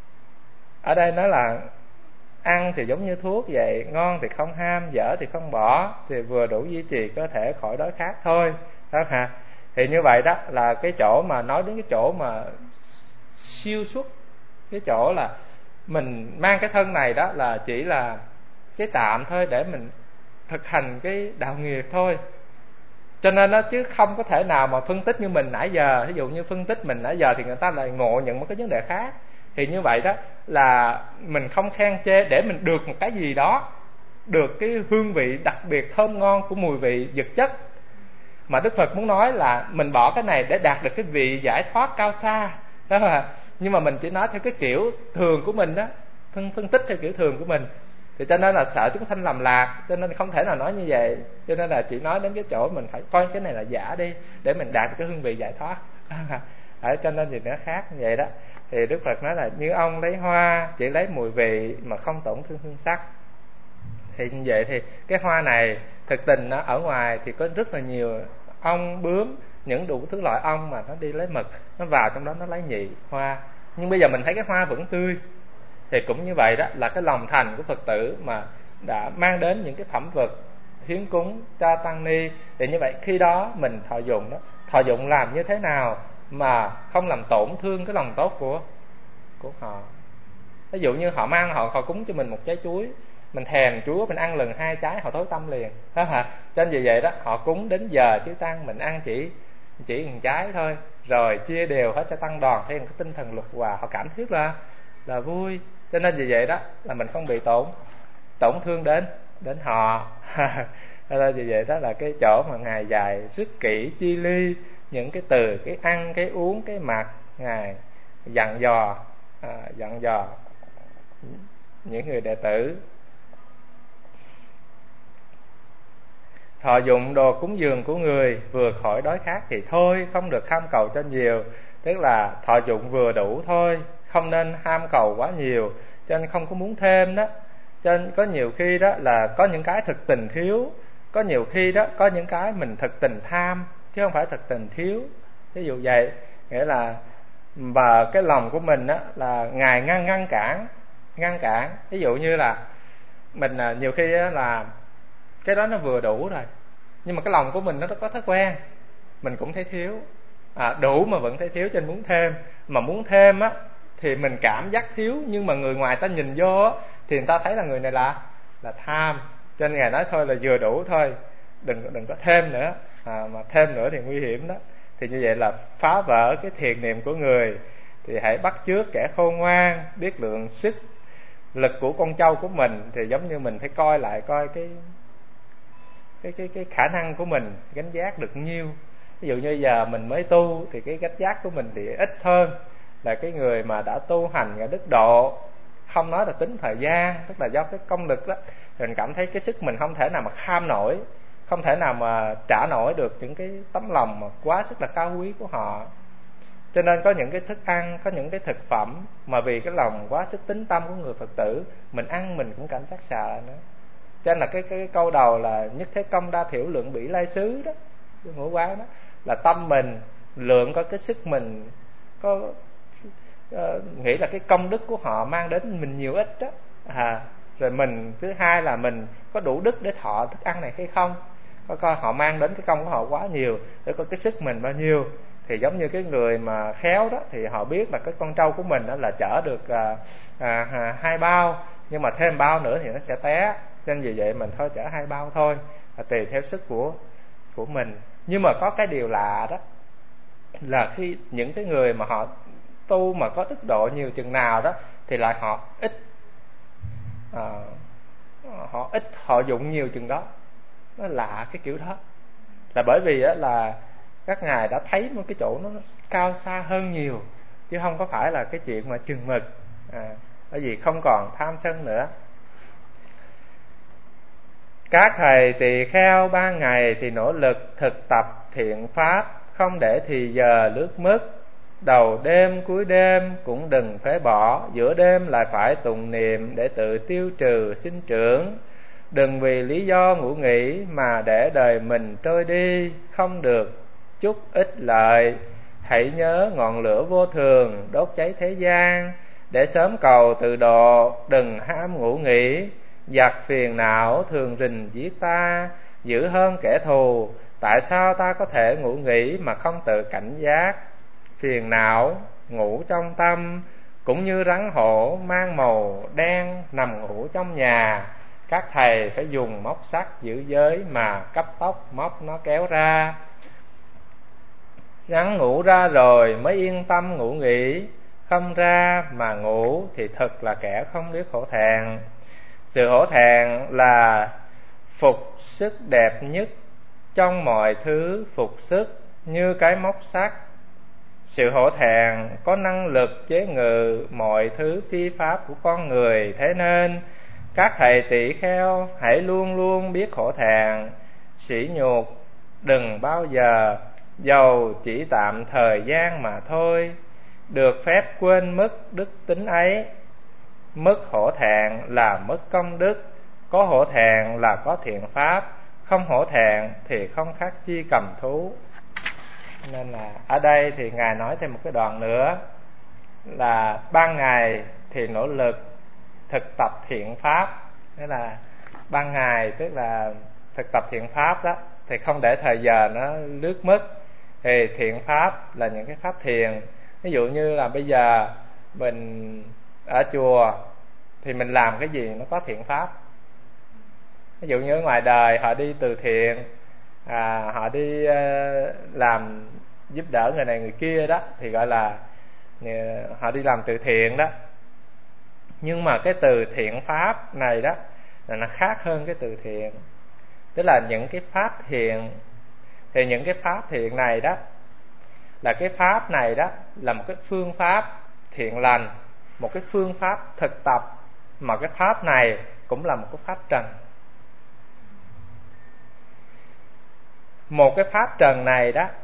ở đây nói là ăn thì giống như thuốc vậy, ngon thì không ham, dở thì không bỏ, thì vừa đủ duy trì cơ thể khỏi đói khát thôi đó hả. Thì như vậy đó là cái chỗ mà nói đến cái chỗ mà siêu xuất, cái chỗ là mình mang cái thân này đó là chỉ là cái tạm thôi để mình thực hành cái đạo nghiệp thôi. Cho nên đó, chứ không có thể nào mà phân tích như mình nãy giờ. Ví dụ như phân tích mình nãy giờ thì người ta lại ngộ nhận một cái vấn đề khác. Thì như vậy đó là mình không khen chê để mình được một cái gì đó, được cái hương vị đặc biệt thơm ngon của mùi vị vật chất. Mà Đức Phật muốn nói là mình bỏ cái này để đạt được cái vị giải thoát cao xa đó mà. Nhưng mà mình chỉ nói theo cái kiểu thường của mình đó, phân, phân tích theo kiểu thường của mình, thì cho nên là sợ chúng sanh lầm lạc, cho nên không thể nào nói như vậy. Cho nên là chỉ nói đến cái chỗ mình phải coi cái này là giả đi để mình đạt được cái hương vị giải thoát. Ở cho nên thì nó khác như vậy đó. Thì Đức Phật nói là như ông lấy hoa chỉ lấy mùi vị mà không tổn thương hương sắc. Thì như vậy thì cái hoa này thực tình nó ở ngoài thì có rất là nhiều ong bướm, những đủ thứ loại ong mà nó đi lấy mật, nó vào trong đó nó lấy nhị hoa. Nhưng bây giờ mình thấy cái hoa vẫn tươi. Thì cũng như vậy đó, là cái lòng thành của Phật tử mà đã mang đến những cái phẩm vật hiến cúng cho tăng ni. Thì như vậy khi đó mình thọ dụng đó, thọ dụng làm như thế nào mà không làm tổn thương cái lòng tốt của của họ. Ví dụ như họ mang họ họ cúng cho mình một trái chuối, mình thèm chuối mình ăn lần hai trái họ tối tâm liền, phải không hả? Cho nên vì vậy đó họ cúng đến giờ chứ tăng mình ăn chỉ chỉ một trái thôi, rồi chia đều hết cho tăng đoàn theo một cái tinh thần luật hòa, họ cảm thấy là là vui. Cho nên vì vậy đó là mình không bị tổn tổn thương đến đến họ. Cho nên vì vậy đó là cái chỗ mà ngài dạy rất kỹ chi ly những cái từ cái ăn cái uống cái mặc, ngài dặn dò à, dặn dò những người đệ tử. Thọ dụng đồ cúng dường của người vừa khỏi đói khát thì thôi, không được ham cầu cho nhiều. Tức là thọ dụng vừa đủ thôi, không nên ham cầu quá nhiều, cho nên không có muốn thêm đó. Cho nên có nhiều khi đó là có những cái thực tình thiếu, có nhiều khi đó có những cái mình thực tình tham chứ không phải thực tình thiếu. Ví dụ vậy, nghĩa là và cái lòng của mình đó là ngài ngăn ngăn cản ngăn cản. Ví dụ như là mình nhiều khi là cái đó nó vừa đủ rồi, nhưng mà cái lòng của mình nó có thói quen mình cũng thấy thiếu, à, đủ mà vẫn thấy thiếu, cho nên muốn thêm. Mà muốn thêm á thì mình cảm giác thiếu, nhưng mà người ngoài ta nhìn vô á thì người ta thấy là người này là là tham. Cho nên ngài nói thôi là vừa đủ thôi, đừng đừng có thêm nữa, à, mà thêm nữa thì nguy hiểm đó. Thì như vậy là phá vỡ cái thiền niệm của người. Thì hãy bắt chước kẻ khôn ngoan, biết lượng sức lực của con trâu của mình. Thì giống như mình phải coi lại coi cái cái cái cái khả năng của mình gánh giác được nhiêu. Ví dụ như giờ mình mới tu thì cái gánh giác của mình thì ít hơn là cái người mà đã tu hành ở đức độ. Không nói là tính thời gian, tức là do cái công lực đó, mình cảm thấy cái sức mình không thể nào mà kham nổi, không thể nào mà trả nổi được những cái tấm lòng mà quá sức là cao quý của họ. Cho nên có những cái thức ăn, có những cái thực phẩm mà vì cái lòng quá sức tín tâm của người Phật tử, mình ăn mình cũng cảm giác sợ nữa. Cho nên là cái, cái, cái câu đầu là nhất thế công đa thiểu lượng bỉ lai xứ đó, cái ngũ quán đó, là tâm mình lượng có cái sức mình có uh, nghĩ là cái công đức của họ mang đến mình nhiều ít đó, à, rồi mình thứ hai là mình có đủ đức để thọ thức ăn này hay không, có coi họ mang đến cái công của họ quá nhiều để có cái sức mình bao nhiêu. Thì giống như cái người mà khéo đó thì họ biết là cái con trâu của mình đó là chở được à, à, à, hai bao, nhưng mà thêm bao nữa thì nó sẽ té, nên vì vậy mình thôi chở hai bao thôi, và tùy theo sức của của mình. Nhưng mà có cái điều lạ đó là khi những cái người mà họ tu mà có đức độ nhiều chừng nào đó thì lại họ ít à, họ ít họ dụng nhiều chừng đó. Nó lạ cái kiểu đó, là bởi vì á, là các ngài đã thấy một cái chỗ nó cao xa hơn nhiều, chứ không có phải là cái chuyện mà chừng mực, à, bởi vì không còn tham sân nữa. Các thầy tỳ kheo ban ngày thì nỗ lực thực tập thiện pháp, không để thì giờ lướt mất. Đầu đêm cuối đêm cũng đừng phế bỏ, giữa đêm lại phải tụng niệm để tự tiêu trừ sinh trưởng. Đừng vì lý do ngủ nghỉ mà để đời mình trôi đi, không được chút ích lợi. Hãy nhớ ngọn lửa vô thường đốt cháy thế gian, để sớm cầu tự độ, đừng ham ngủ nghỉ. Giặc phiền não thường rình giết ta, dữ hơn kẻ thù. Tại sao ta có thể ngủ nghỉ mà không tự cảnh giác? Phiền não ngủ trong tâm, cũng như rắn hổ mang màu đen nằm ngủ trong nhà. Các thầy phải dùng móc sắt giữ giới mà cấp tốc móc nó kéo ra. Rắn ngủ ra rồi mới yên tâm ngủ nghỉ, không ra mà ngủ thì thật là kẻ không biết hổ thẹn. Sự hổ thẹn là phục sức đẹp nhất trong mọi thứ phục sức, như cái móc sắt. Sự hổ thẹn có năng lực chế ngự mọi thứ phi pháp của con người. Thế nên các thầy tỷ kheo hãy luôn luôn biết hổ thẹn, sỉ nhục đừng bao giờ, dầu chỉ tạm thời gian mà thôi. Được phép quên mất đức tính ấy. Mất hổ thẹn là mất công đức, có hổ thẹn là có thiện pháp, không hổ thẹn thì không khác chi cầm thú. Nên là ở đây thì Ngài nói thêm một cái đoạn nữa là ban ngày thì nỗ lực thực tập thiện pháp. Thế là ban ngày tức là thực tập thiện pháp đó, thì không để thời giờ nó lướt mất. Thì thiện pháp là những cái pháp thiền. Ví dụ như là bây giờ mình ở chùa thì mình làm cái gì nó có thiện pháp. Ví dụ như ở ngoài đời họ đi từ thiện, à, họ đi uh, làm giúp đỡ người này người kia đó thì gọi là uh, họ đi làm từ thiện đó. Nhưng mà cái từ thiện pháp này đó là nó khác hơn cái từ thiện. Tức là những cái pháp thiện, thì những cái pháp thiện này đó là cái pháp này đó là một cái phương pháp thiện lành, một cái phương pháp thực tập, mà cái pháp này cũng là một cái pháp trần. Một cái pháp trần này đó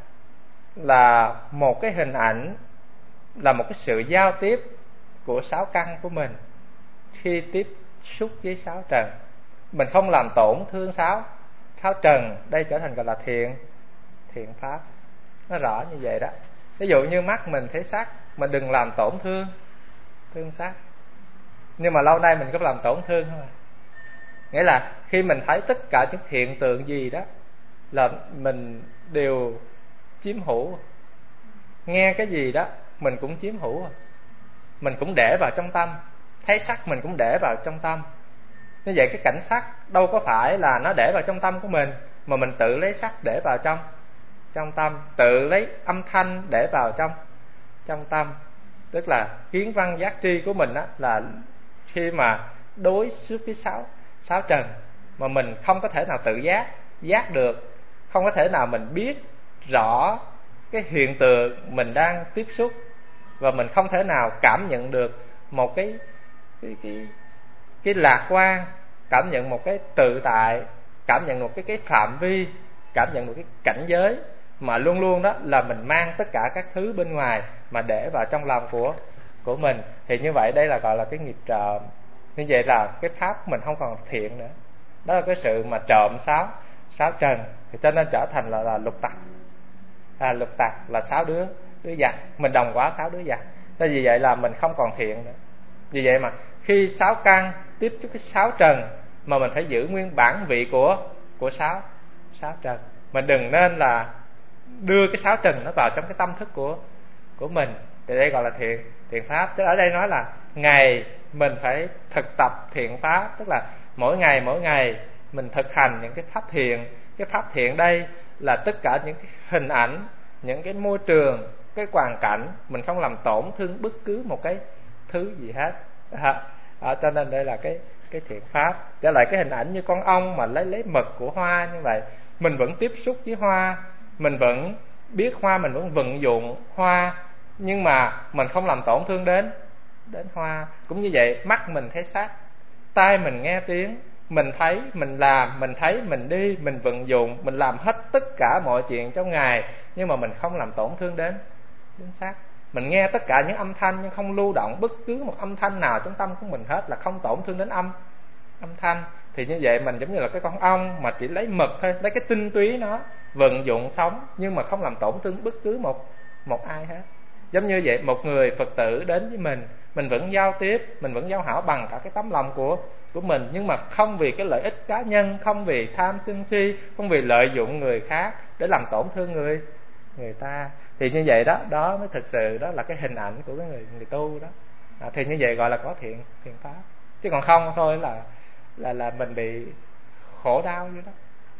là một cái hình ảnh, là một cái sự giao tiếp của sáu căn của mình khi tiếp xúc với sáu trần. Mình không làm tổn thương sáu sáu trần, đây trở thành gọi là thiện thiện pháp. Nó rõ như vậy đó. Ví dụ như mắt mình thấy sắc, mình đừng làm tổn thương thương sắc. Nhưng mà lâu nay mình có làm tổn thương không? Nghĩa là khi mình thấy tất cả những hiện tượng gì đó là mình đều chiếm hữu. Nghe cái gì đó mình cũng chiếm hữu, mình cũng để vào trong tâm. Thấy sắc mình cũng để vào trong tâm. Như vậy cái cảnh sắc đâu có phải là nó để vào trong tâm của mình, mà mình tự lấy sắc để vào trong trong tâm, tự lấy âm thanh để vào trong trong tâm. Tức là kiến văn giác tri của mình á, là khi mà đối xúc với sáu sáu trần mà mình không có thể nào tự giác giác được, không có thể nào mình biết rõ cái hiện tượng mình đang tiếp xúc, và mình không thể nào cảm nhận được một cái cái cái, cái lạc quan, cảm nhận một cái tự tại, cảm nhận một cái cái phạm vi, cảm nhận một cái cảnh giới, mà luôn luôn đó là mình mang tất cả các thứ bên ngoài mà để vào trong lòng của của mình. Thì như vậy đây là gọi là cái nghiệp trộm. Như vậy là cái pháp mình không còn thiện nữa. Đó là cái sự mà trộm sáu sáu trần, thì cho nên trở thành là, là lục tặc. À, lục tặc là sáu đứa đứa giặc, mình đồng hóa sáu đứa giặc. Thế vì vậy là mình không còn thiện nữa. Vì vậy mà khi sáu căn tiếp xúc cái sáu trần mà mình phải giữ nguyên bản vị của của sáu sáu trần. Mình đừng nên là đưa cái sáu trần nó vào trong cái tâm thức của của mình. Thì đây gọi là thiện thiện pháp. Tức ở đây nói là ngày mình phải thực tập thiện pháp, tức là mỗi ngày mỗi ngày mình thực hành những cái pháp thiện. Cái pháp thiện đây là tất cả những cái hình ảnh, những cái môi trường, cái hoàn cảnh, mình không làm tổn thương bất cứ một cái thứ gì hết. À, à, cho nên đây là cái cái thiện pháp. Trở lại cái hình ảnh như con ong mà lấy lấy mật của hoa như vậy, mình vẫn tiếp xúc với hoa, mình vẫn biết hoa, mình vẫn vận dụng hoa, nhưng mà mình không làm tổn thương đến đến hoa. Cũng như vậy, mắt mình thấy sắc, tai mình nghe tiếng, mình thấy, mình làm, mình thấy, mình đi, mình vận dụng, mình làm hết tất cả mọi chuyện trong ngày, nhưng mà mình không làm tổn thương đến đến sắc. Mình nghe tất cả những âm thanh nhưng không lưu động bất cứ một âm thanh nào trong tâm của mình hết, là không tổn thương đến âm âm thanh. Thì như vậy mình giống như là cái con ong mà chỉ lấy mật thôi, lấy cái tinh túy nó vận dụng sống, nhưng mà không làm tổn thương bất cứ một một ai hết. Giống như vậy, một người Phật tử đến với mình, mình vẫn giao tiếp, mình vẫn giao hảo bằng cả cái tấm lòng của của mình, nhưng mà không vì cái lợi ích cá nhân, không vì tham sân si, không vì lợi dụng người khác để làm tổn thương người người ta. Thì như vậy đó, đó mới thực sự đó là cái hình ảnh của cái người người tu đó. À, thì như vậy gọi là có thiện thiện pháp. Chứ còn không thôi là là là mình bị khổ đau như đó.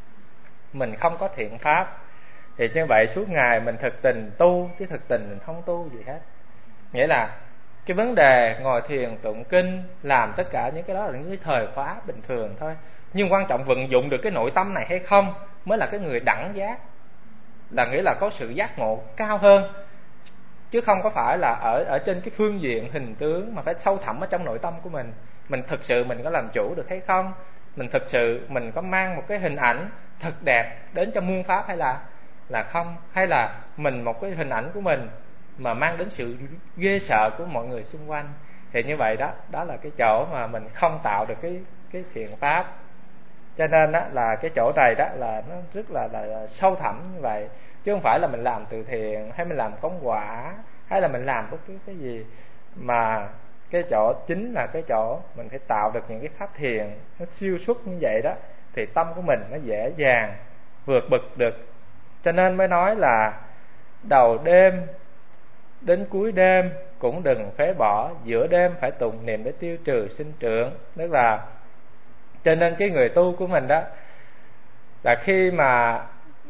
Mình không có thiện pháp. Thì như vậy suốt ngày mình thực tình tu, chứ thực tình mình không tu gì hết. Nghĩa là cái vấn đề ngồi thiền tụng kinh, làm tất cả những cái đó là những cái thời khóa bình thường thôi. Nhưng quan trọng vận dụng được cái nội tâm này hay không mới là cái người đẳng giác. Là nghĩa là có sự giác ngộ cao hơn, chứ không có phải là ở ở trên cái phương diện hình tướng, mà phải sâu thẳm ở trong nội tâm của mình. Mình thực sự mình có làm chủ được hay không? Mình thực sự mình có mang một cái hình ảnh thật đẹp đến cho muôn pháp hay là là không? Hay là mình một cái hình ảnh của mình mà mang đến sự ghê sợ của mọi người xung quanh? Thì như vậy đó, đó là cái chỗ mà mình không tạo được cái cái thiện pháp. Cho nên đó là cái chỗ này đó là nó rất là, là, là sâu thẳm như vậy. Chứ không phải là mình làm từ thiện, hay mình làm công quả, hay là mình làm bất cứ cái gì, mà cái chỗ chính là cái chỗ mình phải tạo được những cái pháp thiền nó siêu xuất như vậy đó, thì tâm của mình nó dễ dàng vượt bực được. Cho nên mới nói là đầu đêm đến cuối đêm cũng đừng phế bỏ, giữa đêm phải tụng niệm để tiêu trừ sinh trưởng. Tức là cho nên cái người tu của mình đó, là khi mà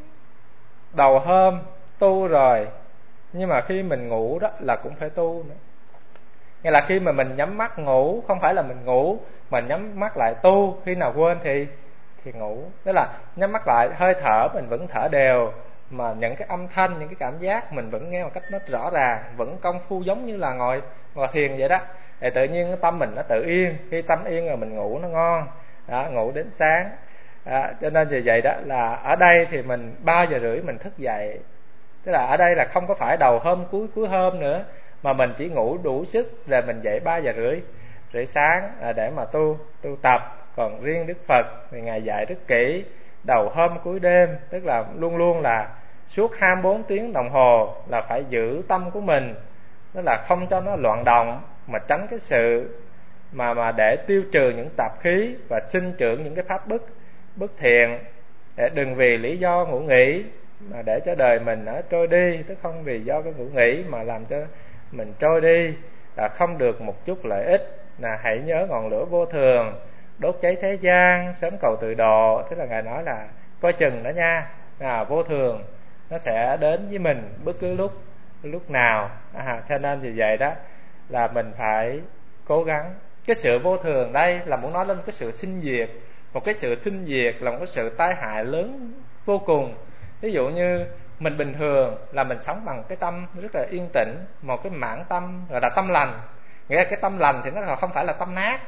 đầu hôm tu rồi, nhưng mà khi mình ngủ đó là cũng phải tu nữa. Nghĩa là khi mà mình nhắm mắt ngủ, không phải là mình ngủ, mình nhắm mắt lại tu, khi nào quên thì thì ngủ. Tức là nhắm mắt lại, hơi thở mình vẫn thở đều, mà những cái âm thanh, những cái cảm giác mình vẫn nghe một cách nó rõ ràng, vẫn công phu giống như là ngồi ngồi thiền vậy đó. Thì tự nhiên cái tâm mình nó tự yên, khi tâm yên rồi mình ngủ nó ngon đó, ngủ đến sáng. À, cho nên vì vậy đó là ở đây thì mình ba giờ rưỡi mình thức dậy. Tức là ở đây là không có phải đầu hôm cuối cuối hôm nữa, mà mình chỉ ngủ đủ sức rồi mình dậy ba giờ rưỡi rưỡi sáng à, để mà tu tu tập. Còn riêng Đức Phật thì ngài dạy rất kỹ, đầu hôm cuối đêm, tức là luôn luôn là suốt hai mươi bốn tiếng đồng hồ là phải giữ tâm của mình, tức là không cho nó loạn động, mà tránh cái sự mà mà để tiêu trừ những tạp khí và sinh trưởng những cái pháp bất bất thiện, để đừng vì lý do ngủ nghỉ mà để cho đời mình nó trôi đi. Tức không vì do cái ngủ nghỉ mà làm cho mình trôi đi, là không được một chút lợi ích. Là hãy nhớ ngọn lửa vô thường đốt cháy thế gian, sớm cầu tự độ. Tức là ngài nói là coi chừng đó nha, à, vô thường nó sẽ đến với mình bất cứ lúc lúc nào. À, cho nên vì vậy đó là mình phải cố gắng. Cái sự vô thường đây là muốn nói lên cái sự sinh diệt. Một cái sự sinh diệt là một cái sự tai hại lớn vô cùng. Ví dụ như mình bình thường là mình sống bằng cái tâm rất là yên tĩnh, một cái mảng tâm gọi là tâm lành. Nghĩa là cái tâm lành thì nó không phải là tâm nát.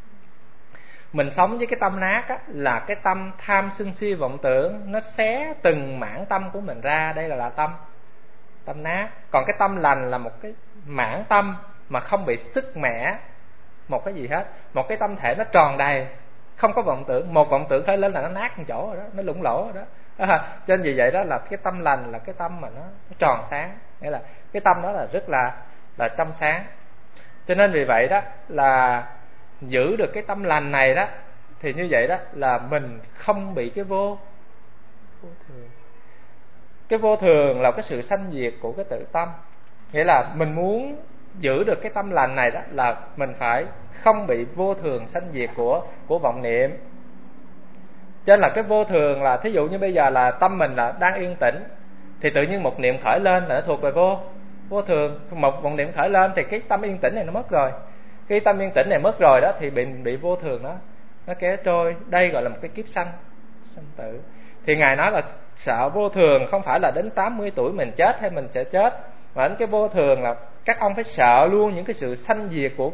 Mình sống với cái tâm nát á, là cái tâm tham sân si vọng tưởng, nó xé từng mảng tâm của mình ra. Đây là, là tâm tâm nát. Còn cái tâm lành là một cái mảng tâm mà không bị sức mẻ một cái gì hết, một cái tâm thể nó tròn đầy, không có vọng tưởng. Một vọng tưởng khởi lên là nó nát một chỗ rồi đó, nó lủng lỗ rồi đó. À, cho nên vì vậy đó là cái tâm lành là cái tâm mà nó, nó tròn sáng, nghĩa là cái tâm đó là rất là là trong sáng. Cho nên vì vậy đó là giữ được cái tâm lành này đó, thì như vậy đó là mình không bị cái vô vô thường. Cái vô thường là cái sự sanh diệt của cái tự tâm. Nghĩa là mình muốn giữ được cái tâm lành này đó là mình phải không bị vô thường sanh diệt của của vọng niệm. Cho nên là cái vô thường là thí dụ như bây giờ là tâm mình là đang yên tĩnh, thì tự nhiên một niệm khởi lên là nó thuộc về vô vô thường. Một vọng niệm khởi lên thì cái tâm yên tĩnh này nó mất rồi. Khi tâm yên tĩnh này mất rồi đó thì bị bị vô thường đó nó kéo trôi. Đây gọi là một cái kiếp sanh sanh tử. Thì ngài nói là sợ vô thường không phải là đến tám mươi tuổi mình chết hay mình sẽ chết, mà đến cái vô thường là các ông phải sợ luôn những cái sự sanh diệt của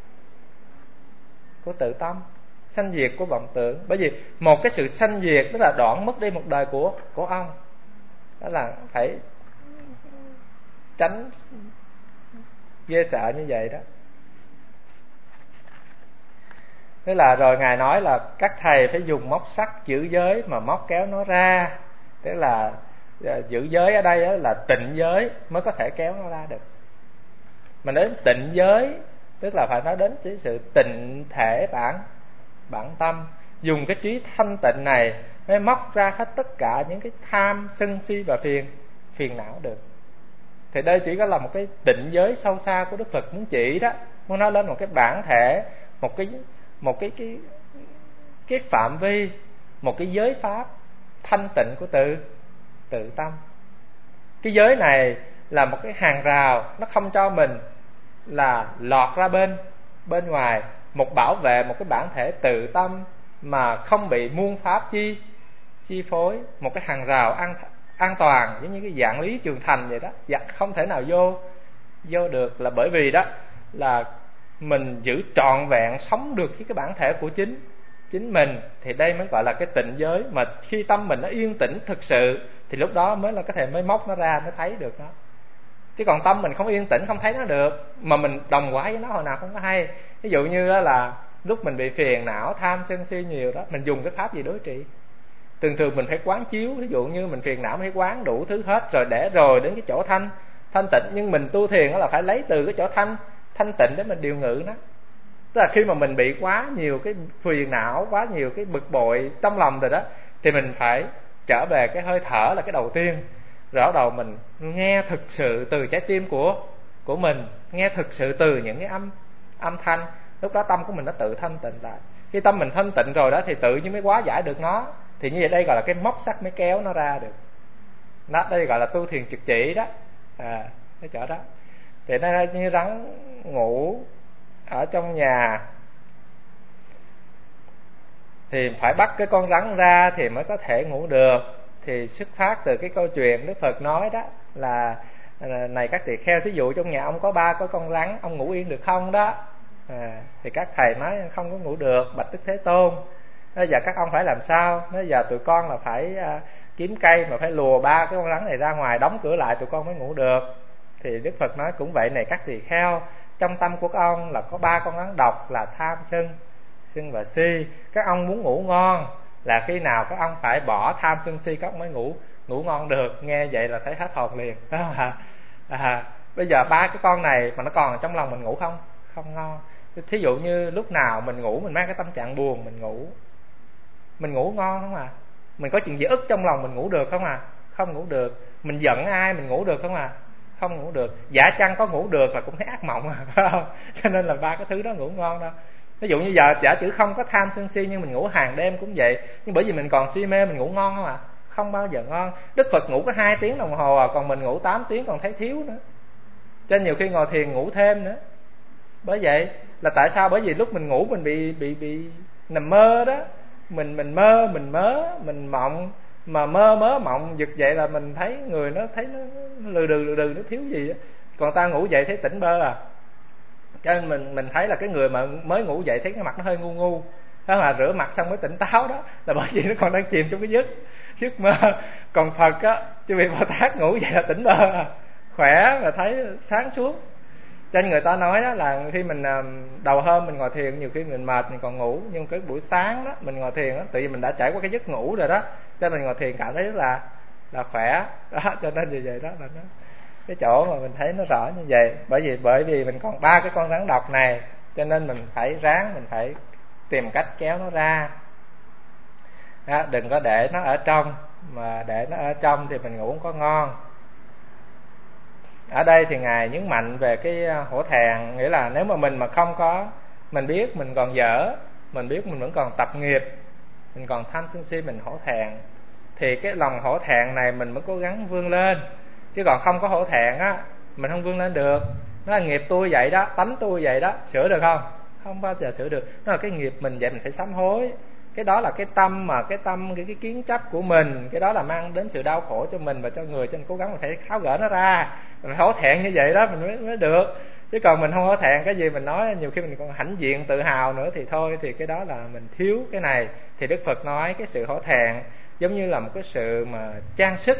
của tự tâm, sanh diệt của vọng tưởng. Bởi vì một cái sự sanh diệt tức là đoạn mất đi một đời của của ông. Đó là phải tránh ghê sợ như vậy đó. Thế là rồi ngài nói là các thầy phải dùng móc sắt giữ giới mà móc kéo nó ra. Tức là giữ giới ở đây là tịnh giới mới có thể kéo nó ra được. Mà đến tịnh giới tức là phải nói đến cái sự tịnh thể bản bản tâm. Dùng cái trí thanh tịnh này mới móc ra hết tất cả những cái tham sân si và phiền phiền não được. Thì đây chỉ có là một cái tịnh giới sâu xa của Đức Phật muốn chỉ đó, muốn nói lên một cái bản thể, một cái một cái cái cái phạm vi, một cái giới pháp thanh tịnh của tự tự tâm. Cái giới này là một cái hàng rào, nó không cho mình là lọt ra bên bên ngoài, một bảo vệ một cái bản thể tự tâm mà không bị muôn pháp chi chi phối, một cái hàng rào an an toàn, giống như cái dạng lý trường thành vậy đó, dạ, không thể nào vô vô được. Là bởi vì đó là mình giữ trọn vẹn sống được với cái bản thể của chính chính mình, thì đây mới gọi là cái tịnh giới. Mà khi tâm mình nó yên tĩnh thực sự thì lúc đó mới là có thể mới móc nó ra, mới thấy được nó. Chứ còn tâm mình không yên tĩnh không thấy nó được, mà mình đồng quả với nó hồi nào không có hay. Ví dụ như đó là lúc mình bị phiền não tham sân si nhiều đó, mình dùng cái pháp gì đối trị? Thường thường mình phải quán chiếu. Ví dụ như mình phiền não phải quán đủ thứ hết rồi, để rồi đến cái chỗ thanh thanh tịnh. Nhưng mình tu thiền đó là phải lấy từ cái chỗ thanh thanh tịnh để mình điều ngự nó. Tức là khi mà mình bị quá nhiều cái phiền não, quá nhiều cái bực bội trong lòng rồi đó, thì mình phải trở về cái hơi thở là cái đầu tiên. Rồi bắt đầu mình nghe thực sự từ trái tim của của mình, nghe thực sự từ những cái âm âm thanh, lúc đó tâm của mình nó tự thanh tịnh lại. Khi tâm mình thanh tịnh rồi đó thì tự nhiên mới hóa giải được nó. Thì như vậy đây gọi là cái móc sắt mới kéo nó ra được. Đó, đây gọi là tu thiền trực chỉ đó. À, cái chỗ đó. Thì nó như rắn ngủ ở trong nhà thì phải bắt cái con rắn ra thì mới có thể ngủ được. Thì xuất phát từ cái câu chuyện Đức Phật nói đó là này các tỳ kheo, thí dụ trong nhà ông có ba có con rắn, ông ngủ yên được không đó? À, thì các thầy nói không có ngủ được. Bạch Đức Thế Tôn, bây giờ các ông phải làm sao? Bây giờ tụi con là phải uh, kiếm cây mà phải lùa ba cái con rắn này ra ngoài, đóng cửa lại tụi con mới ngủ được. Thì Đức Phật nói cũng vậy này các tỳ kheo, trong tâm của các ông là có ba con rắn độc là tham sân, sân và si. Các ông muốn ngủ ngon là khi nào các ông phải bỏ tham sân si các ông mới ngủ ngủ ngon được. Nghe vậy là thấy hết hồn liền, đó à, à, bây giờ ba cái con này mà nó còn trong lòng mình ngủ không không ngon. Thí dụ như lúc nào mình ngủ mình mang cái tâm trạng buồn mình ngủ, mình ngủ ngon không à? Mình có chuyện gì ức trong lòng mình ngủ được không à? Không ngủ được. Mình giận ai mình ngủ được không à? Không ngủ được. Giả chăng có ngủ được là cũng thấy ác mộng à, phải không? Cho nên là ba cái thứ đó ngủ ngon đâu. Ví dụ như giờ giả chữ không có tham sân si nhưng mình ngủ hàng đêm cũng vậy, nhưng bởi vì mình còn si mê mình ngủ ngon không ạ? À? Không bao giờ ngon. Đức Phật ngủ có hai tiếng đồng hồ à, còn mình ngủ tám tiếng còn thấy thiếu nữa. Cho nên nhiều khi ngồi thiền ngủ thêm nữa. Bởi vậy là tại sao? Bởi vì lúc mình ngủ mình bị bị bị nằm mơ đó, mình mình mơ mình mớ mình mộng, mà mơ mớ mộng giật dậy là mình thấy người nó thấy nó, nó lừ đừ lừ đừ nó thiếu gì đó. Còn ta ngủ dậy thấy tỉnh bơ à. Cho nên mình mình thấy là cái người mà mới ngủ dậy thấy cái mặt nó hơi ngu ngu, đó là rửa mặt xong mới tỉnh táo đó, là bởi vì nó còn đang chìm trong cái giấc giấc mơ. Còn Phật á, chứ vì Bồ Tát ngủ dậy là tỉnh bơ à, khỏe và thấy sáng suốt. Cho nên người ta nói đó là khi mình đầu hôm mình ngồi thiền nhiều khi mình mệt mình còn ngủ, nhưng cái buổi sáng đó mình ngồi thiền đó, tự vì mình đã trải qua cái giấc ngủ rồi đó, cho nên mình ngồi thiền cảm thấy rất là là khỏe đó. Cho nên vì vậy đó là nó cái chỗ mà mình thấy nó rõ như vậy. Bởi vì bởi vì mình còn ba cái con rắn độc này, cho nên mình phải ráng, mình phải tìm cách kéo nó ra đó, đừng có để nó ở trong, mà để nó ở trong thì mình ngủ không có ngon. Ở đây thì Ngài nhấn mạnh về cái hổ thẹn, nghĩa là nếu mà mình mà không có, mình biết mình còn dở, mình biết mình vẫn còn tập nghiệp, mình còn tham sân si, mình hổ thẹn, thì cái lòng hổ thẹn này mình mới cố gắng vươn lên. Chứ còn không có hổ thẹn á, mình không vươn lên được. Nó là nghiệp tôi vậy đó, tánh tôi vậy đó, sửa được không? Không bao giờ sửa được. Nó là cái nghiệp mình vậy, mình phải sám hối. Cái đó là cái tâm mà cái tâm cái, cái kiến chấp của mình, cái đó là mang đến sự đau khổ cho mình và cho người, cho nên cố gắng mình phải tháo gỡ nó ra. Mình hổ thẹn như vậy đó mình mới, mới được. Chứ còn mình không hổ thẹn, cái gì mình nói nhiều khi mình còn hãnh diện tự hào nữa thì thôi, thì cái đó là mình thiếu cái này. Thì Đức Phật nói cái sự hổ thẹn giống như là một cái sự mà trang sức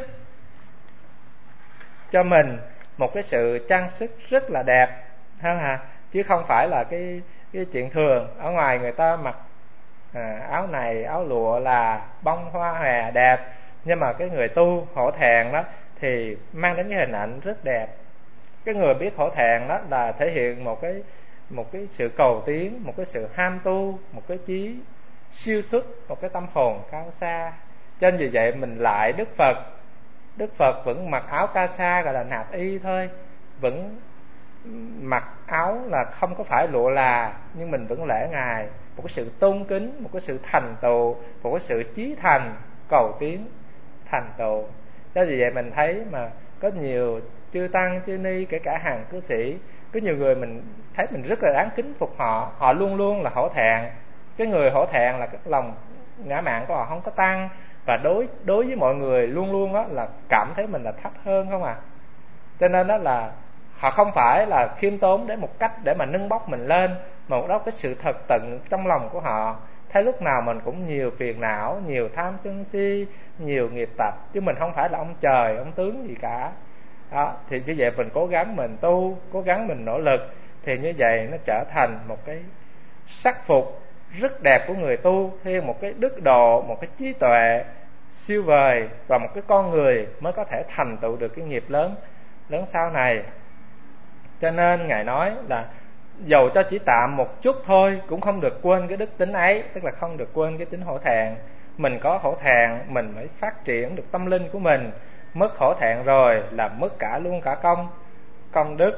cho mình, một cái sự trang sức rất là đẹp, ha ha, chứ không phải là cái cái chuyện thường. Ở ngoài người ta mặc à, áo này áo lụa là bông hoa hòe đẹp, nhưng mà cái người tu hổ thẹn đó thì mang đến cái hình ảnh rất đẹp. Cái người biết hổ thẹn đó là thể hiện một cái một cái sự cầu tiến, một cái sự ham tu, một cái chí siêu xuất, một cái tâm hồn cao xa. Cho nên vì vậy mình lại Đức Phật, Đức Phật vẫn mặc áo ca sa gọi là nạp y thôi, vẫn mặc áo là không có phải lụa là, nhưng mình vẫn lễ Ngài, một cái sự tôn kính, một cái sự thành tựu, một cái sự chí thành cầu tiến thành tựu. Cho vì vậy mình thấy mà có nhiều chư tăng chư ni, kể cả hàng cư sĩ, có nhiều người mình thấy mình rất là đáng kính phục họ, họ luôn luôn là hổ thẹn. Cái người hổ thẹn là cái lòng ngã mạn của họ không có tăng, và đối đối với mọi người luôn luôn đó là cảm thấy mình là thấp hơn không à. Cho nên đó là họ không phải là khiêm tốn để một cách để mà nâng bốc mình lên, mà một đó cái sự thật tận trong lòng của họ, thấy lúc nào mình cũng nhiều phiền não, nhiều tham sân si, nhiều nghiệp tập, chứ mình không phải là ông trời ông tướng gì cả đó. Thì như vậy mình cố gắng mình tu, cố gắng mình nỗ lực, thì như vậy nó trở thành một cái sắc phục rất đẹp của người tu, thêm một cái đức độ, một cái trí tuệ siêu vời, và một cái con người mới có thể thành tựu được cái nghiệp lớn lớn sau này. Cho nên Ngài nói là dầu cho chỉ tạm một chút thôi cũng không được quên cái đức tính ấy, tức là không được quên cái tính hổ thẹn. Mình có hổ thẹn mình mới phát triển được tâm linh của mình. Mất hổ thẹn rồi là mất cả luôn cả công công đức,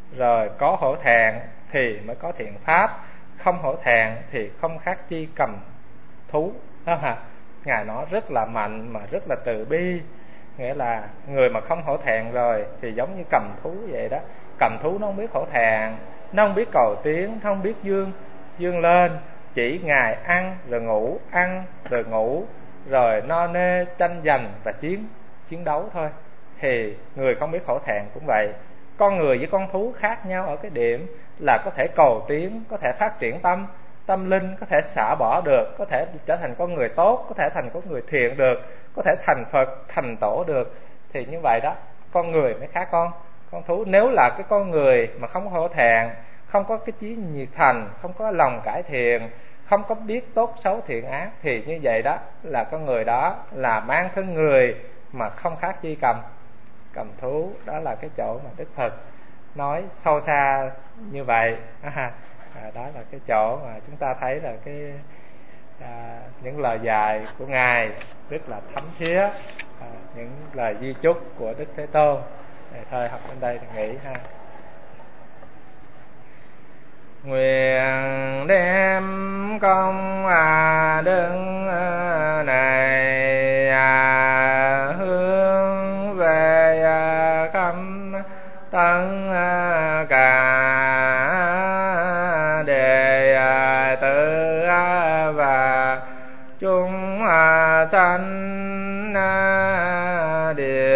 rồi có hổ thẹn thì mới có thiện pháp, không hổ thẹn thì không khác chi cầm thú đó hả. Ngài nói rất là mạnh mà rất là từ bi, nghĩa là người mà không hổ thẹn rồi thì giống như cầm thú vậy đó. Cầm thú nó không biết hổ thẹn, nó không biết cầu tiến, nó không biết dương dương lên, chỉ Ngài ăn rồi ngủ, ăn rồi ngủ, rồi no nê tranh giành và chiến chiến đấu thôi. Thì người không biết hổ thẹn cũng vậy. Con người với con thú khác nhau ở cái điểm là có thể cầu tiến, có thể phát triển tâm tâm linh, có thể xả bỏ được, có thể trở thành con người tốt, có thể thành con người thiện được, có thể thành Phật, thành tổ được. Thì như vậy đó, con người mới khác con con thú. Nếu là cái con người mà không có hổ thẹn, không có cái chí nhiệt thành, không có lòng cải thiện, không có biết tốt xấu thiện ác, thì như vậy đó là con người đó là mang thân người mà không khác chi cầm cầm thú. Đó là cái chỗ mà Đức Phật nói sâu xa như vậy. À, đó là cái chỗ mà chúng ta thấy là cái à, những lời dạy của Ngài rất là thấm thía, à, những lời di chúc của Đức Thế Tôn. Để thôi học đến đây thì nghỉ ha. Nguyện đem công à đức này à, hướng về à, khắp tất cả đệ tử và chúng sanh địa